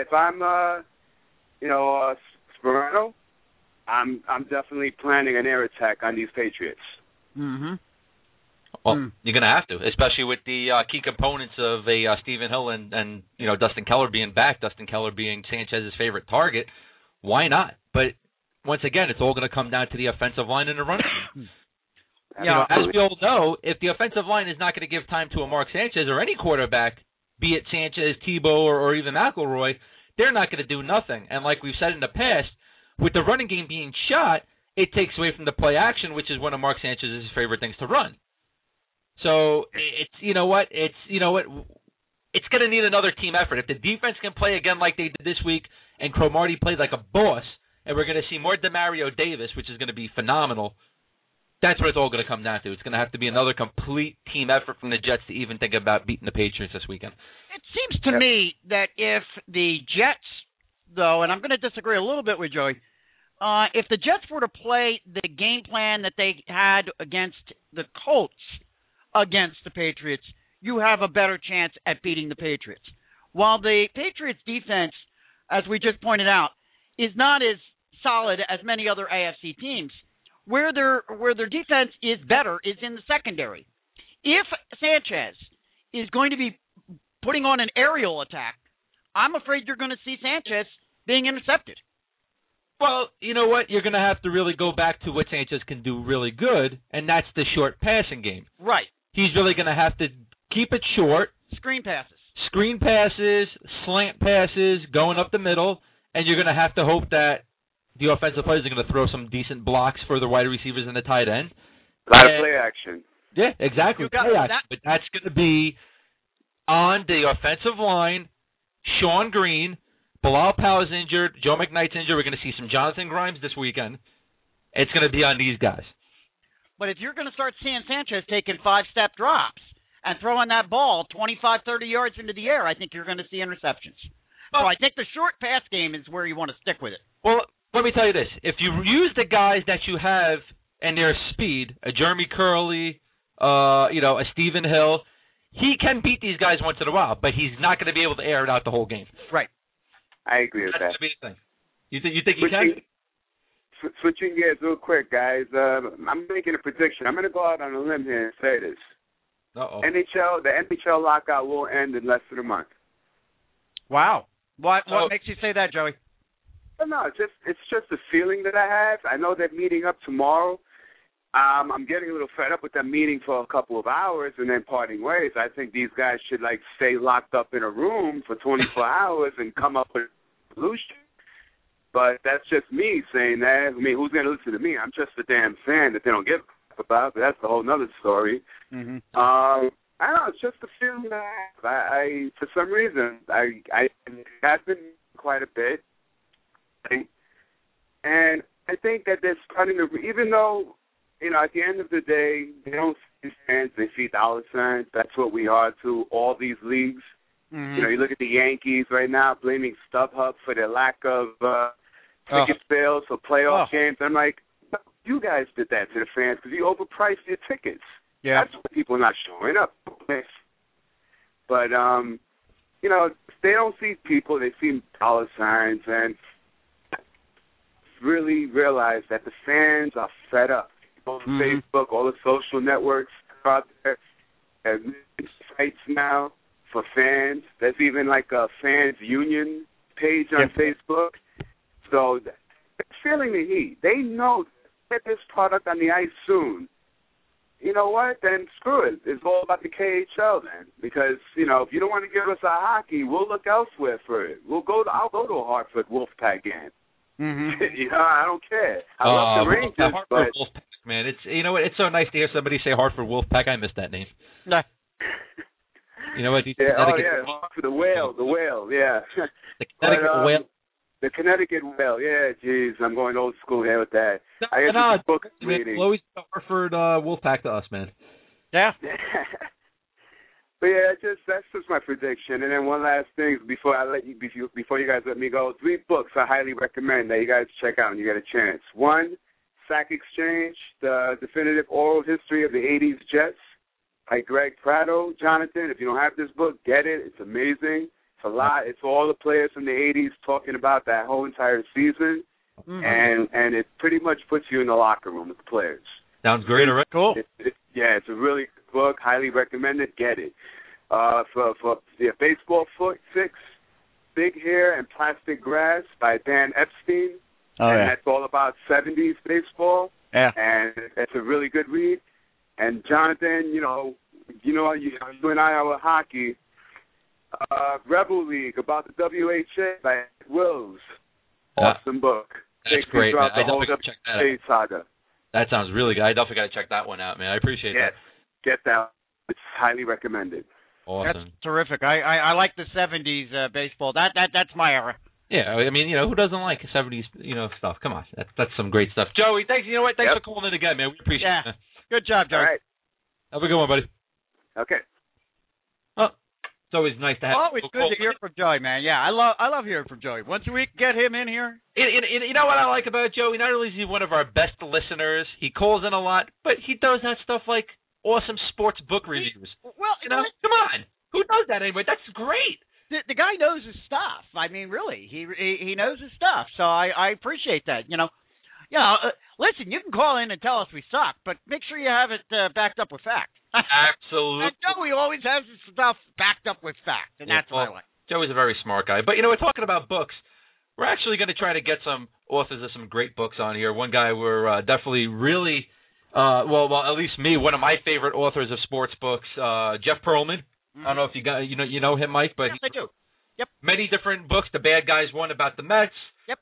Sperano, I'm definitely planning an air attack on these Patriots. Mm-hmm. Well, you're going to have to, especially with the key components of Stephen Hill and Dustin Keller being back, Dustin Keller being Sanchez's favorite target. Why not? But once again, it's all going to come down to the offensive line and the running game. As we all know, if the offensive line is not going to give time to a Mark Sanchez or any quarterback, be it Sanchez, Tebow, or even McElroy, they're not going to do nothing. And like we've said in the past, with the running game being shot, it takes away from the play action, which is one of Mark Sanchez's favorite things to run. So it's it's going to need another team effort. If the defense can play again like they did this week, and Cromartie played like a boss, and we're going to see more Demario Davis, which is going to be phenomenal, that's what it's all going to come down to. It's going to have to be another complete team effort from the Jets to even think about beating the Patriots this weekend. It seems to me that if the Jets, though, and I'm going to disagree a little bit with Joey, if the Jets were to play the game plan that they had against the Colts against the Patriots, you have a better chance at beating the Patriots. While the Patriots' defense, as we just pointed out, is not as solid as many other AFC teams, where their defense is better is in the secondary. If Sanchez is going to be putting on an aerial attack, I'm afraid you're going to see Sanchez being intercepted. Well, you know what? You're going to have to really go back to what Sanchez can do really good, and that's the short passing game. Right. He's really going to have to keep it short. Screen passes, slant passes, going up the middle, and you're going to have to hope that the offensive players are going to throw some decent blocks for the wide receivers and the tight end. A lot of play action. Yeah, exactly. Play action. But that's going to be on the offensive line. Sean Green, Bilal Powell's injured, Joe McKnight's injured. We're going to see some Jonathan Grimes this weekend. It's going to be on these guys. But if you're going to start seeing Sanchez taking 5-step drops and throwing that ball 25, 30 yards into the air, I think you're going to see interceptions. So I think the short pass game is where you want to stick with it. Well, let me tell you this. If you use the guys that you have and their speed, a Jeremy Curley, a Stephen Hill, he can beat these guys once in a while, but he's not going to be able to air it out the whole game. Right. I agree with that. That's the big thing. You think he can? Switching gears real quick, guys. I'm making a prediction. I'm going to go out on a limb here and say this. Uh-oh. The NHL lockout will end in less than a month. Wow. What makes you say that, Joey? No, it's just a feeling that I have. I know they're meeting up tomorrow. I'm getting a little fed up with them meeting for a couple of hours and then parting ways. I think these guys should stay locked up in a room for 24 hours and come up with a solution. But that's just me saying that. I mean, who's going to listen to me? I'm just a damn fan that they don't give about, but that's a whole other story. Mm-hmm. I don't know. It's just a feeling that I have. For some reason, I have been quite a bit. And I think that they're starting to, even though, at the end of the day, they don't see fans, they see dollar signs. That's what we are to all these leagues. Mm-hmm. You look at the Yankees right now blaming StubHub for their lack of ticket sales for playoff games. I'm like, you guys did that to the fans because you overpriced your tickets. Yeah. That's why people are not showing up. But, they don't see people. They see dollar signs and really realize that the fans are fed up. All the Facebook, all the social networks out there have sites now for fans. There's even a fans union page on Facebook. So they're feeling the heat. They know get this product on the ice soon. You know what? Then screw it. It's all about the KHL then. Because, if you don't want to give us our hockey, we'll look elsewhere for it. I'll go to a Hartford Wolfpack game. Mm-hmm. I don't care. I love the Rangers, but Wolfpack, man, it's so nice to hear somebody say Hartford Wolfpack. I miss that name. No. You know what? Hartford, the whale, yeah. The Connecticut Whale. The Connecticut Whale, yeah. Geez, I'm going old school here with that. No, book reading. Always Hartford Wolfpack to us, man. Yeah. But yeah, that's just my prediction. And then one last thing before you guys let me go, 3 books I highly recommend that you guys check out when you get a chance. 1, Sack Exchange, the definitive oral history of the 80s Jets by Greg Prato. Jonathan, if you don't have this book, get it. It's amazing. It's a lot. It's all the players from the 80s talking about that whole entire season. Mm-hmm. And it pretty much puts you in the locker room with the players. Sounds great. All right. Cool. It's a really good book. Highly recommend it. Get it. For Baseball Fix, Big Hair and Plastic Grass by Dan Epstein. Oh, and that's all about 70s baseball. Yeah. And it's a really good read. And Jonathan, you and I are hockey. Rebel League about the WHA by Wills. Awesome book. That's great, man. I definitely got to check that out. Saga. That sounds really good. I definitely got to check that one out, man. I appreciate that. Get that. It's highly recommended. Awesome. That's terrific. I like the 70s baseball. That's my era. Yeah, I mean, who doesn't like 70s, stuff? Come on, that's some great stuff. Joey, thanks. You know what? Thanks for calling in again, man. We appreciate it. Good job, Joey. All right. Have a good one, buddy. Okay. Oh, it's always nice to have. Always good to hear from Joey, man. Yeah, I love hearing from Joey. Once a week, get him in here. You know what I like about Joey? Not only is he one of our best listeners, he calls in a lot, but he does that stuff like awesome sports book reviews. Come on, who does that anyway? That's great. The guy knows his stuff. I mean, really, he knows his stuff. So I appreciate that. Listen, you can call in and tell us we suck, but make sure you have it backed up with fact. Absolutely. And Joey always has his stuff backed up with fact, and that's what I like. Joey's a very smart guy. But, we're talking about books. We're actually going to try to get some authors of some great books on here. One guy we're definitely really, at least me, one of my favorite authors of sports books, Jeff Pearlman. I don't know if you know him, Mike, but yes, I do. Yep. Many different books. The Bad Guys one about the Mets. Yep.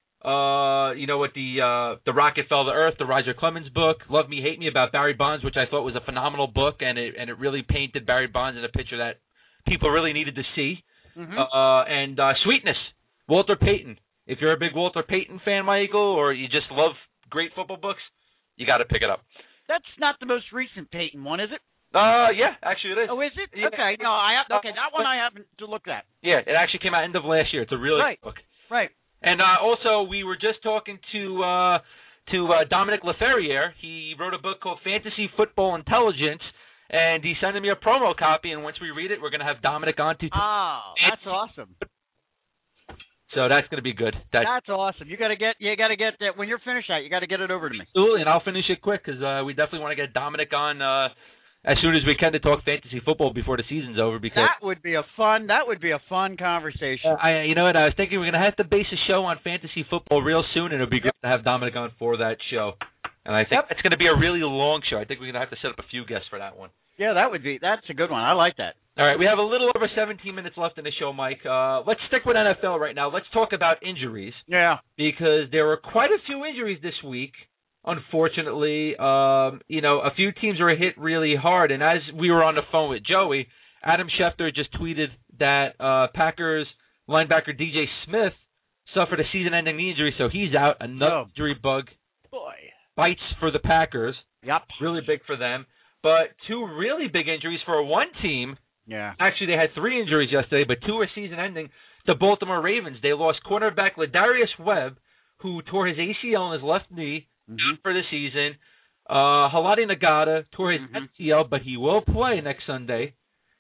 The Rocket Fell to Earth, the Roger Clemens book. Love Me, Hate Me about Barry Bonds, which I thought was a phenomenal book, and it really painted Barry Bonds in a picture that people really needed to see. And Sweetness, Walter Payton. If you're a big Walter Payton fan, Michael, or you just love great football books, you got to pick it up. That's not the most recent Payton one, is it? Yeah, actually it is. Oh, is it? Yeah. Okay, no, that one I haven't to look at. Yeah, it actually came out end of last year. It's a really good book. Right. And also, we were just talking to Dominic Leferrier. He wrote a book called Fantasy Football Intelligence, and he sent me a promo copy. And once we read it, we're going to have Dominic on to. Oh, that's awesome. So that's going to be good. That's awesome. You got to get that when you're finished that. You got to get it over to me. Absolutely, and I'll finish it quick because we definitely want to get Dominic on as soon as we can to talk fantasy football before the season's over. Because that would be a fun conversation. You know what? I was thinking we're going to have to base a show on fantasy football real soon, and it'll be great to have Dominic on for that show. And I think it's going to be a really long show. I think we're going to have to set up a few guests for that one. Yeah, that's a good one. I like that. All right, we have a little over 17 minutes left in the show, Mike. Let's stick with NFL right now. Let's talk about injuries. Yeah. Because there were quite a few injuries this week, unfortunately. A few teams were hit really hard. And as we were on the phone with Joey, Adam Schefter just tweeted that Packers linebacker DJ Smith suffered a season-ending knee injury, so he's out. Another injury bug bites for the Packers. Yep. Really big for them. But two really big injuries for one team. Yeah. Actually, they had 3 injuries yesterday, but 2 are season-ending. The Baltimore Ravens, they lost cornerback Ladarius Webb, who tore his ACL in his left knee for the season. Haloti Ngata tore his MCL, but he will play next Sunday.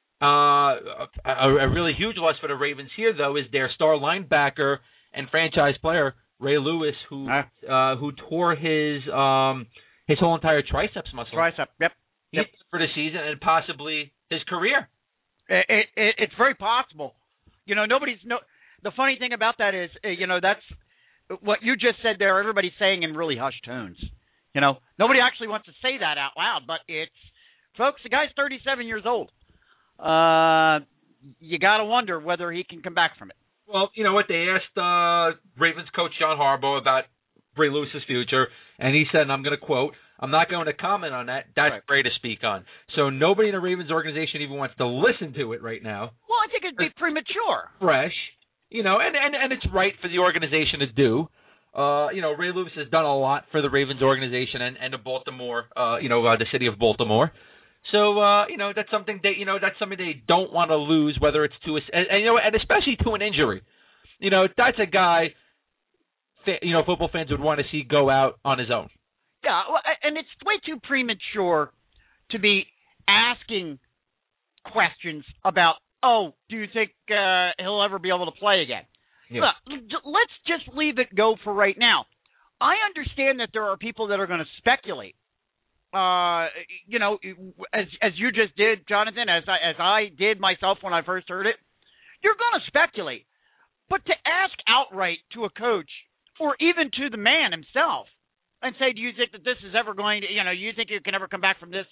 A really huge loss for the Ravens here, though, is their star linebacker and franchise player, Ray Lewis, who tore his whole entire triceps muscle. Yep. For the season and possibly his career. It's very possible. The funny thing about that is, that's what you just said there. Everybody's saying in really hushed tones. Nobody actually wants to say that out loud, but folks, the guy's 37 years old. You got to wonder whether he can come back from it. Well, you know what? They asked Ravens coach John Harbaugh about Ray Lewis's future, and he said, and I'm going to quote, "I'm not going to comment on that. That's great to speak on." So nobody in the Ravens organization even wants to listen to it right now. Well, I think it'd be premature. Fresh, and it's right for the organization to do. Ray Lewis has done a lot for the Ravens organization and the Baltimore, the city of Baltimore. So, that's something they don't want to lose, whether it's to and especially to an injury. That's a guy, football fans would want to see go out on his own. Yeah, and it's way too premature to be asking questions about, do you think he'll ever be able to play again? Yeah. Look, let's just leave it go for right now. I understand that there are people that are going to speculate. As you just did, Jonathan, as I did myself when I first heard it, you're going to speculate. But to ask outright to a coach or even to the man himself and say, do you think that this is ever going to, you think you can ever come back from this?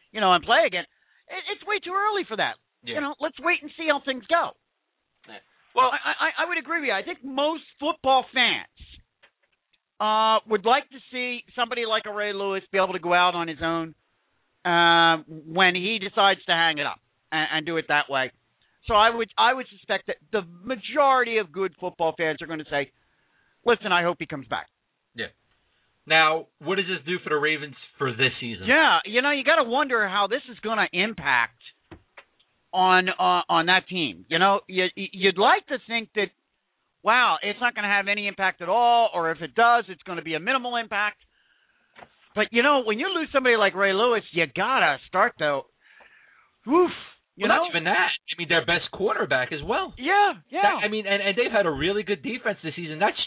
and play again. It's way too early for that. Yeah. Let's wait and see how things go. Yeah. Well, I would agree with you. I think most football fans would like to see somebody like a Ray Lewis be able to go out on his own when he decides to hang it up and do it that way. So I would suspect that the majority of good football fans are going to say, listen, I hope he comes back. Yeah. Now, what does this do for the Ravens for this season? Yeah, you got to wonder how this is going to impact on that team. You'd like to think that, wow, it's not going to have any impact at all, or if it does, it's going to be a minimal impact. But, when you lose somebody like Ray Lewis, you got to start to, oof. Not even that. I mean, their best quarterback as well. Yeah. And they've had a really good defense this season. Is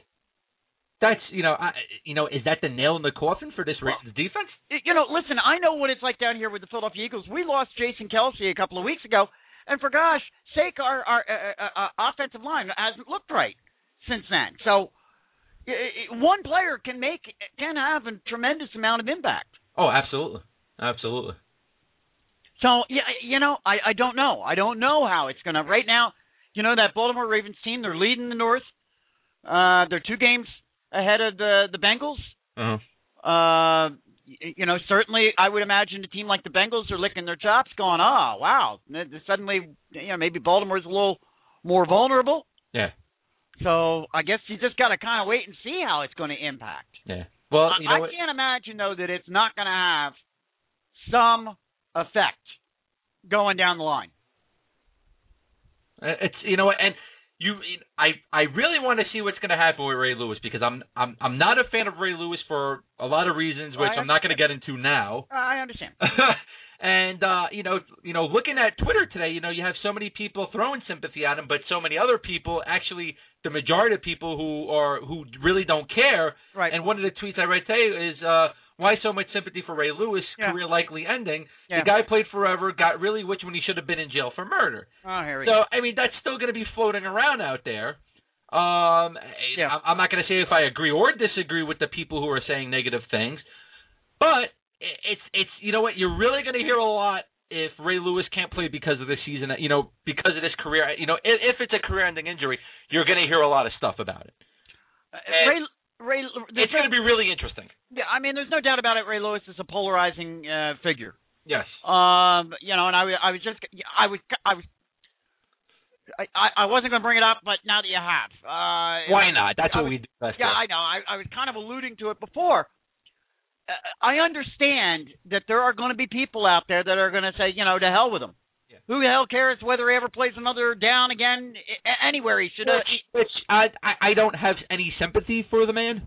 that the nail in the coffin for this Ravens defense? Listen, I know what it's like down here with the Philadelphia Eagles. We lost Jason Kelce a couple of weeks ago, and for gosh sake, our offensive line hasn't looked right since then. So one player can have a tremendous amount of impact. Oh, absolutely. So, I don't know. I don't know how it's going to. Right now, that Baltimore Ravens team, they're leading the North. They're 2 games ahead of the Bengals. Uh-huh. Certainly I would imagine a team like the Bengals are licking their chops going, oh, wow. Suddenly, maybe Baltimore's a little more vulnerable. Yeah. So I guess you just got to kind of wait and see how it's going to impact. Yeah. Well, I can't imagine, though, that it's not going to have some effect going down the line. It's and I really want to see what's going to happen with Ray Lewis, because I'm not a fan of Ray Lewis for a lot of reasons, which I'm not going to get into now. I understand. And looking at Twitter today, you have so many people throwing sympathy at him, but so many other people, actually the majority of people who really don't care. Right. And one of the tweets I read today is why so much sympathy for Ray Lewis, career likely ending. Yeah. The guy played forever, got really rich when he should have been in jail for murder. Oh, here we go. go. I mean, that's still going to be floating around out there. I'm not going to say if I agree or disagree with the people who are saying negative things, but it's what, you're really going to hear a lot if Ray Lewis can't play because of this season, because of this career. If it's a career-ending injury, you're going to hear a lot of stuff about it. Ray, it's going to be really interesting. Yeah, I mean, there's no doubt about it. Ray Lewis is a polarizing figure. Yes. And I wasn't going to bring it up, but now that you have, why not? That's what we do best. Yeah, I know. I was kind of alluding to it before. I understand that there are going to be people out there that are going to say, to hell with him. Yeah. Who the hell cares whether he ever plays another down again anywhere he should? Which I don't have any sympathy for the man.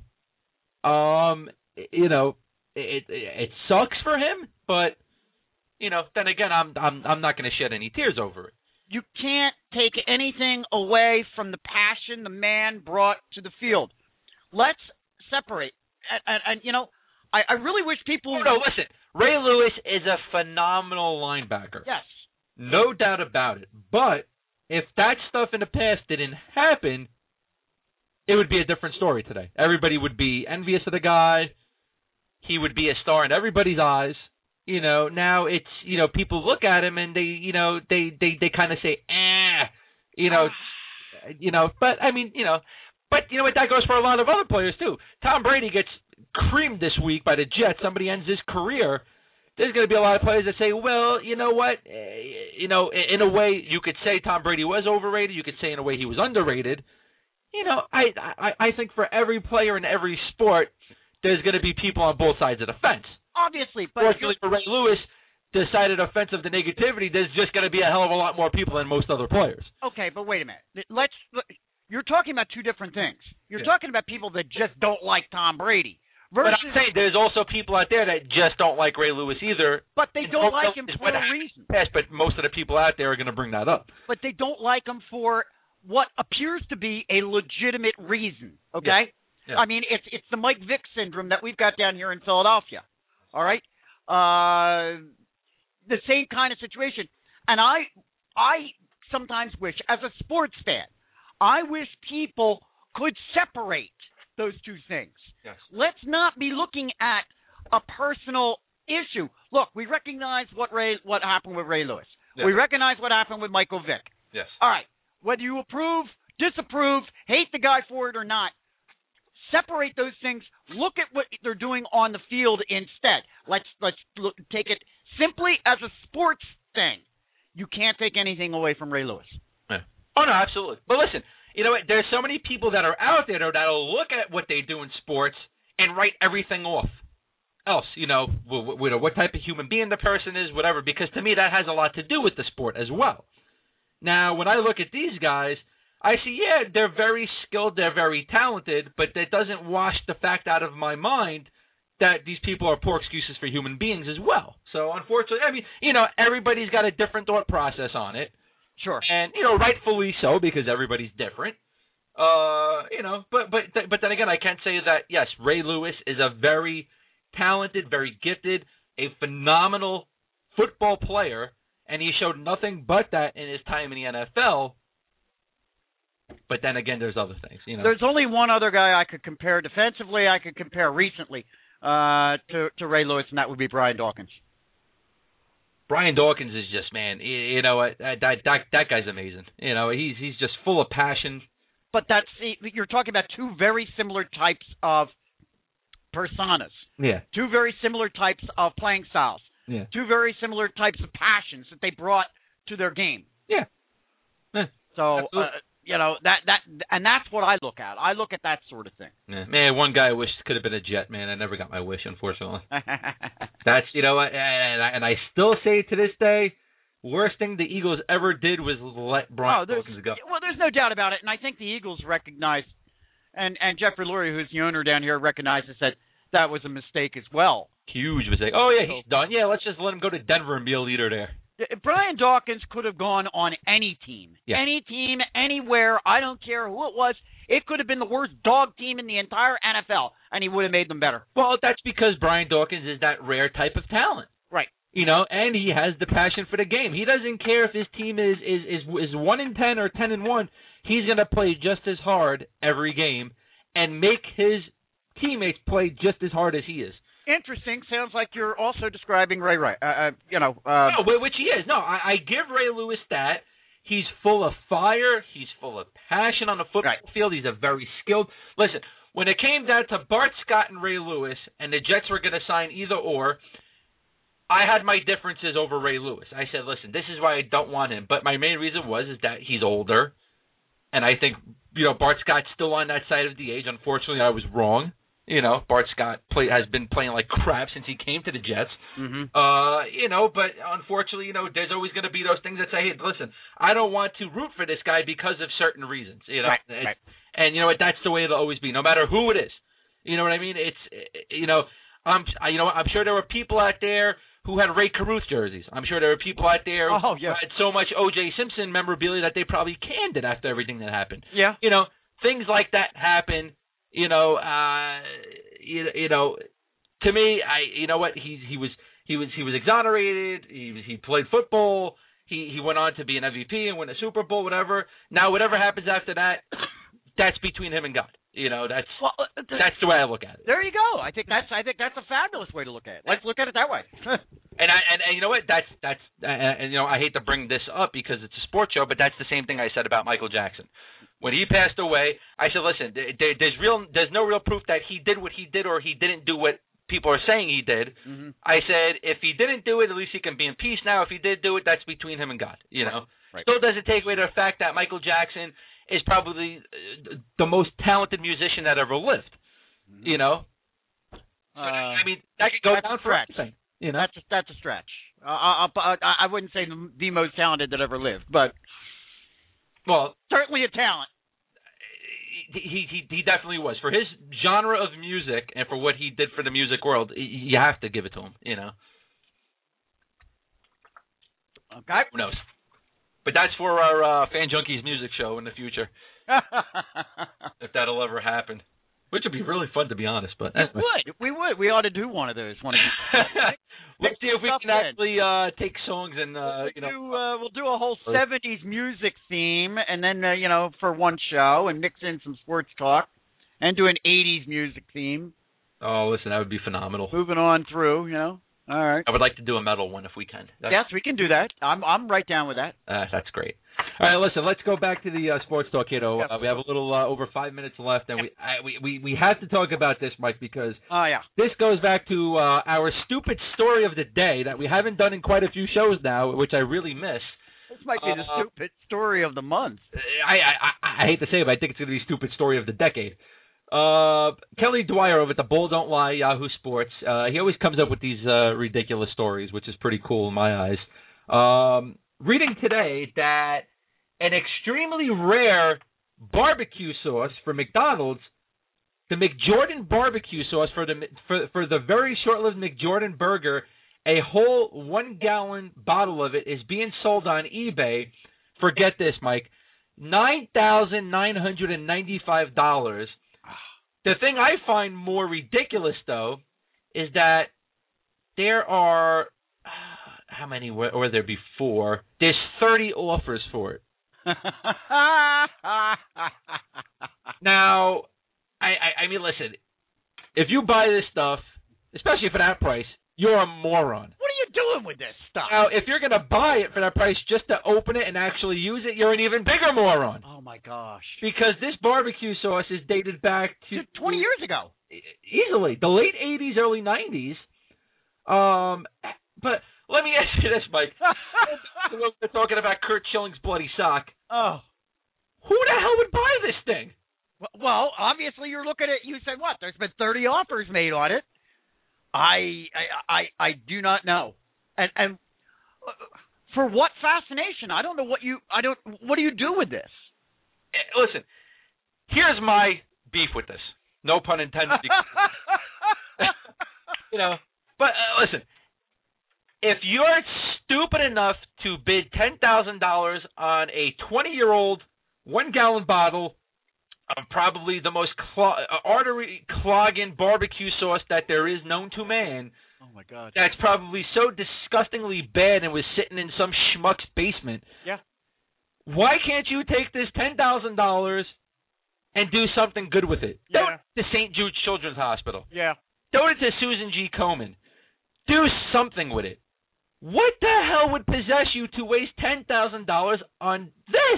It sucks for him, but then again, I'm not going to shed any tears over it. You can't take anything away from the passion the man brought to the field. Let's separate. And I really wish people... No, listen. Ray Lewis is a phenomenal linebacker. Yes. No doubt about it. But if that stuff in the past didn't happen, it would be a different story today. Everybody would be envious of the guy. He would be a star in everybody's eyes. Now it's, people look at him and they kind of say, but I mean, but what, that goes for a lot of other players too. Tom Brady gets creamed this week by the Jets. Somebody ends his career. There's going to be a lot of players that say, well, you know what? In a way, you could say Tom Brady was overrated. You could say in a way he was underrated. I think for every player in every sport, there's going to be people on both sides of the fence. Obviously. But fortunately for Ray Lewis, decided offensive to negativity, there's just going to be a hell of a lot more people than most other players. Okay, but wait a minute. You're talking about two different things. You're talking about people that just don't like Tom Brady. But I'm saying there's also people out there that just don't like Ray Lewis either. But they don't like him for a reason. Yes, but most of the people out there are going to bring that up. But they don't like him for what appears to be a legitimate reason, okay? Yeah. I mean, it's the Mike Vick syndrome that we've got down here in Philadelphia, all right? The same kind of situation. And I sometimes wish, as a sports fan, I wish people could separate those two things. Yes. Let's not be looking at a personal issue. Look, we recognize what happened with Ray Lewis. Yeah. We recognize what happened with Michael Vick. Yes. All right. Whether you approve, disapprove, hate the guy for it or not, separate those things. Look at what they're doing on the field instead. Let's take it simply as a sports thing. You can't take anything away from Ray Lewis. Yeah. Oh, no, absolutely. But listen, you know what? There's so many people that are out there that'll look at what they do in sports and write everything off. Else, what type of human being the person is, whatever, because to me that has a lot to do with the sport as well. Now, when I look at these guys, I see, yeah, they're very skilled, they're very talented, but that doesn't wash the fact out of my mind that these people are poor excuses for human beings as well. So, unfortunately, I mean, everybody's got a different thought process on it. Sure. And, rightfully so, because everybody's different. But then again, I can say that, yes, Ray Lewis is a very talented, very gifted, a phenomenal football player, and he showed nothing but that in his time in the NFL. But then again, there's other things. There's only one other guy I could compare defensively. I could compare recently to Ray Lewis, and that would be Brian Dawkins. Brian Dawkins is just, man, that guy's amazing. He's just full of passion. But you're talking about two very similar types of personas. Yeah. Two very similar types of playing styles. Yeah. Two very similar types of passions that they brought to their game. Yeah. So, and that's what I look at. I look at that sort of thing. Yeah. Man, one guy I wish could have been a Jet, man. I never got my wish, unfortunately. That's, and I still say to this day, worst thing the Eagles ever did was let Brian Dawkins go. Well, there's no doubt about it, and I think the Eagles recognized, and Jeffrey Lurie, who's the owner down here, recognizes that was a mistake as well. Huge mistake. Oh, yeah, he's done. Yeah, let's just let him go to Denver and be a leader there. Brian Dawkins could have gone on any team. Yeah. Any team, anywhere. I don't care who it was. It could have been the worst dog team in the entire NFL, and he would have made them better. Well, that's because Brian Dawkins is that rare type of talent. Right. And he has the passion for the game. He doesn't care if his team is 1-10 or 10-1. He's going to play just as hard every game and make his teammates play just as hard as he is. Interesting. Sounds like you're also describing Ray Rice. No, which he is. No, I give Ray Lewis that. He's full of fire. He's full of passion on the football field. He's a very skilled. Listen, when it came down to Bart Scott and Ray Lewis, and the Jets were going to sign either or, I had my differences over Ray Lewis. I said, listen, this is why I don't want him. But my main reason is that he's older, and I think Bart Scott's still on that side of the age. Unfortunately, I was wrong. Bart Scott has been playing like crap since he came to the Jets. Mm-hmm. But unfortunately, there's always going to be those things that say, hey, listen, I don't want to root for this guy because of certain reasons. Right. And that's the way it'll always be, no matter who it is. You know what I mean? I'm sure there were people out there who had Ray Caruth jerseys. I'm sure there were people out there who had so much O.J. Simpson memorabilia that they probably canned it after everything that happened. Yeah. Things like that happen. To me, he was exonerated. He played football. He went on to be an MVP and win a Super Bowl, whatever. Now, whatever happens after that, that's between him and God. That's the way I look at it. There you go. I think that's a fabulous way to look at it. Let's look at it that way. and you know what? I hate to bring this up because it's a sports show, but that's the same thing I said about Michael Jackson. When he passed away, I said, listen, there's no real proof that he did what he did or he didn't do what people are saying he did. Mm-hmm. I said, if he didn't do it, at least he can be in peace now. If he did do it, that's between him and God. Right. Still doesn't take away the fact that Michael Jackson is probably the most talented musician that ever lived. Mm-hmm. I mean, that could go down for anything. That's a stretch. I wouldn't say the most talented that ever lived, but certainly a talent. He definitely was. For his genre of music and for what he did for the music world, you have to give it to him. Okay. Who knows? But that's for our Fan Junkies music show in the future, if that'll ever happen. Which would be really fun, to be honest. But we would. We ought to do one of those. Let's see if we can actually take songs and we'll do a whole '70s music theme, and then for one show, and mix in some sports talk, and do an '80s music theme. Oh, listen, that would be phenomenal. Moving on through, All right. I would like to do a metal one if we can. Yes, we can do that. I'm right down with that. That's great. All right, listen, let's go back to the sports talk, kiddo. Yes. We have a little over 5 minutes left, and we have to talk about this, Mike, because this goes back to our stupid story of the day that we haven't done in quite a few shows now, which I really miss. This might be the stupid story of the month. I hate to say it, but I think it's going to be stupid story of the decade. Kelly Dwyer over at the Bull Don't Lie Yahoo Sports, he always comes up with these ridiculous stories, which is pretty cool in my eyes. Reading today that an extremely rare barbecue sauce for McDonald's, the McJordan barbecue sauce for the very short-lived McJordan burger, a whole 1 gallon bottle of it is being sold on eBay for, get this, Mike, $9,995. The thing I find more ridiculous, though, is that there are, how many were there before? There's 30 offers for it. Now, I mean, listen, if you buy this stuff, especially for that price, you're a moron. What are you doing with this stuff? Now, if you're going to buy it for that price just to open it and actually use it, you're an even bigger moron. Oh, my gosh. Because this barbecue sauce is dated back to 20 years ago. Easily. The late 80s, early 90s. But let me ask you this, Mike. We're talking about Curt Schilling's bloody sock. Oh. Who the hell would buy this thing? Well, obviously you're looking at, you said what? There's been 30 offers made on it. I do not know. And for what fascination? I don't know what do you do with this? Listen, here's my beef with this. No pun intended. But listen, if you're stupid enough to bid $10,000 on a 20-year-old 1 gallon bottle of probably the most artery clogging barbecue sauce that there is known to man. Oh my God! That's probably so disgustingly bad and was sitting in some schmuck's basement. Yeah. Why can't you take this $10,000 and do something good with it? Yeah. Donate it to St. Jude Children's Hospital. Yeah. Donate it to Susan G. Komen. Do something with it. What the hell would possess you to waste $10,000 on this?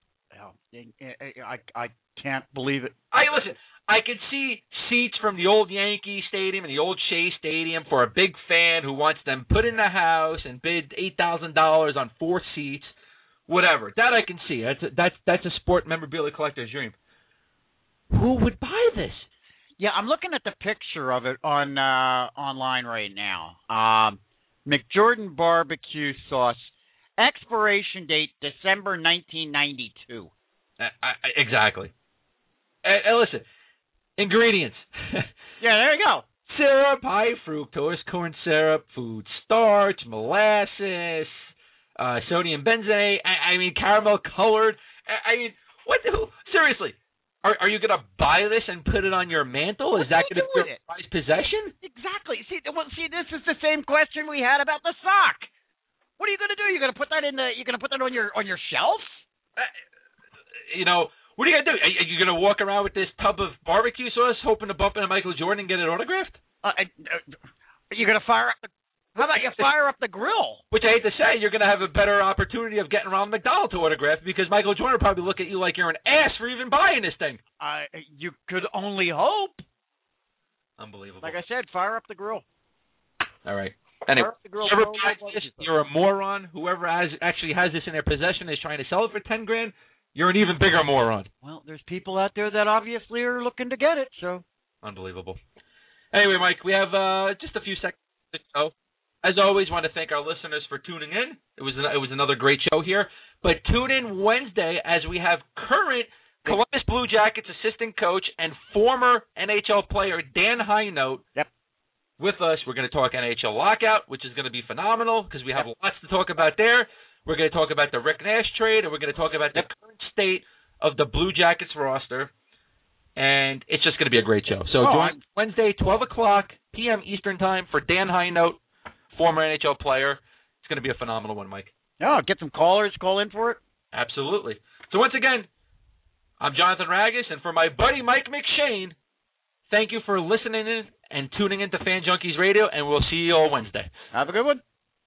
I can't believe it. Listen, I could see seats from the old Yankee Stadium and the old Shea Stadium for a big fan who wants them put in the house and bid $8,000 on 4 seats, whatever. That I can see. That's a sport memorabilia collector's dream. Who would buy this? Yeah, I'm looking at the picture of it on online right now. McJordan barbecue sauce, expiration date December 1992. Exactly. Listen, ingredients. Yeah, there you go. Syrup, high fructose, corn syrup, food starch, molasses, sodium benzoate. I mean, caramel colored. I mean, what? Seriously, are you going to buy this and put it on your mantle? Is that going to be your prized possession? Exactly. See, this is the same question we had about the sock. What are you going to do? You're going to put that you're going to put that on your shelf? What are you going to do? Are you going to walk around with this tub of barbecue sauce hoping to bump into Michael Jordan and get it autographed? You're going to fire up how about you fire up the grill? Which I hate to say, you're going to have a better opportunity of getting Ronald McDonald to autograph because Michael Jordan will probably look at you like you're an ass for even buying this thing. You could only hope. Unbelievable. Like I said, fire up the grill. All right. Anyway, you're a moron. Whoever actually has this in their possession is trying to sell it for $10,000. You're an even bigger moron. Well, there's people out there that obviously are looking to get it. So unbelievable. Anyway, Mike, we have just a few seconds to go. As always, want to thank our listeners for tuning in. It was another great show here. But tune in Wednesday as we have current Columbus Blue Jackets assistant coach and former NHL player Dan Highnote. Yep. With us. We're going to talk NHL lockout, which is going to be phenomenal because we have lots to talk about there. We're going to talk about the Rick Nash trade, and we're going to talk about the current state of the Blue Jackets roster. And it's just going to be a great show. So join Wednesday, 12 o'clock p.m. Eastern Time for Dan Highnote, former NHL player. It's going to be a phenomenal one, Mike. Yeah, get some callers, call in for it. Absolutely. So once again, I'm Jonathan Ragus, and for my buddy Mike McShane, Thank you for listening in and tuning into Fan Junkies Radio, and we'll see you all Wednesday. Have a good one.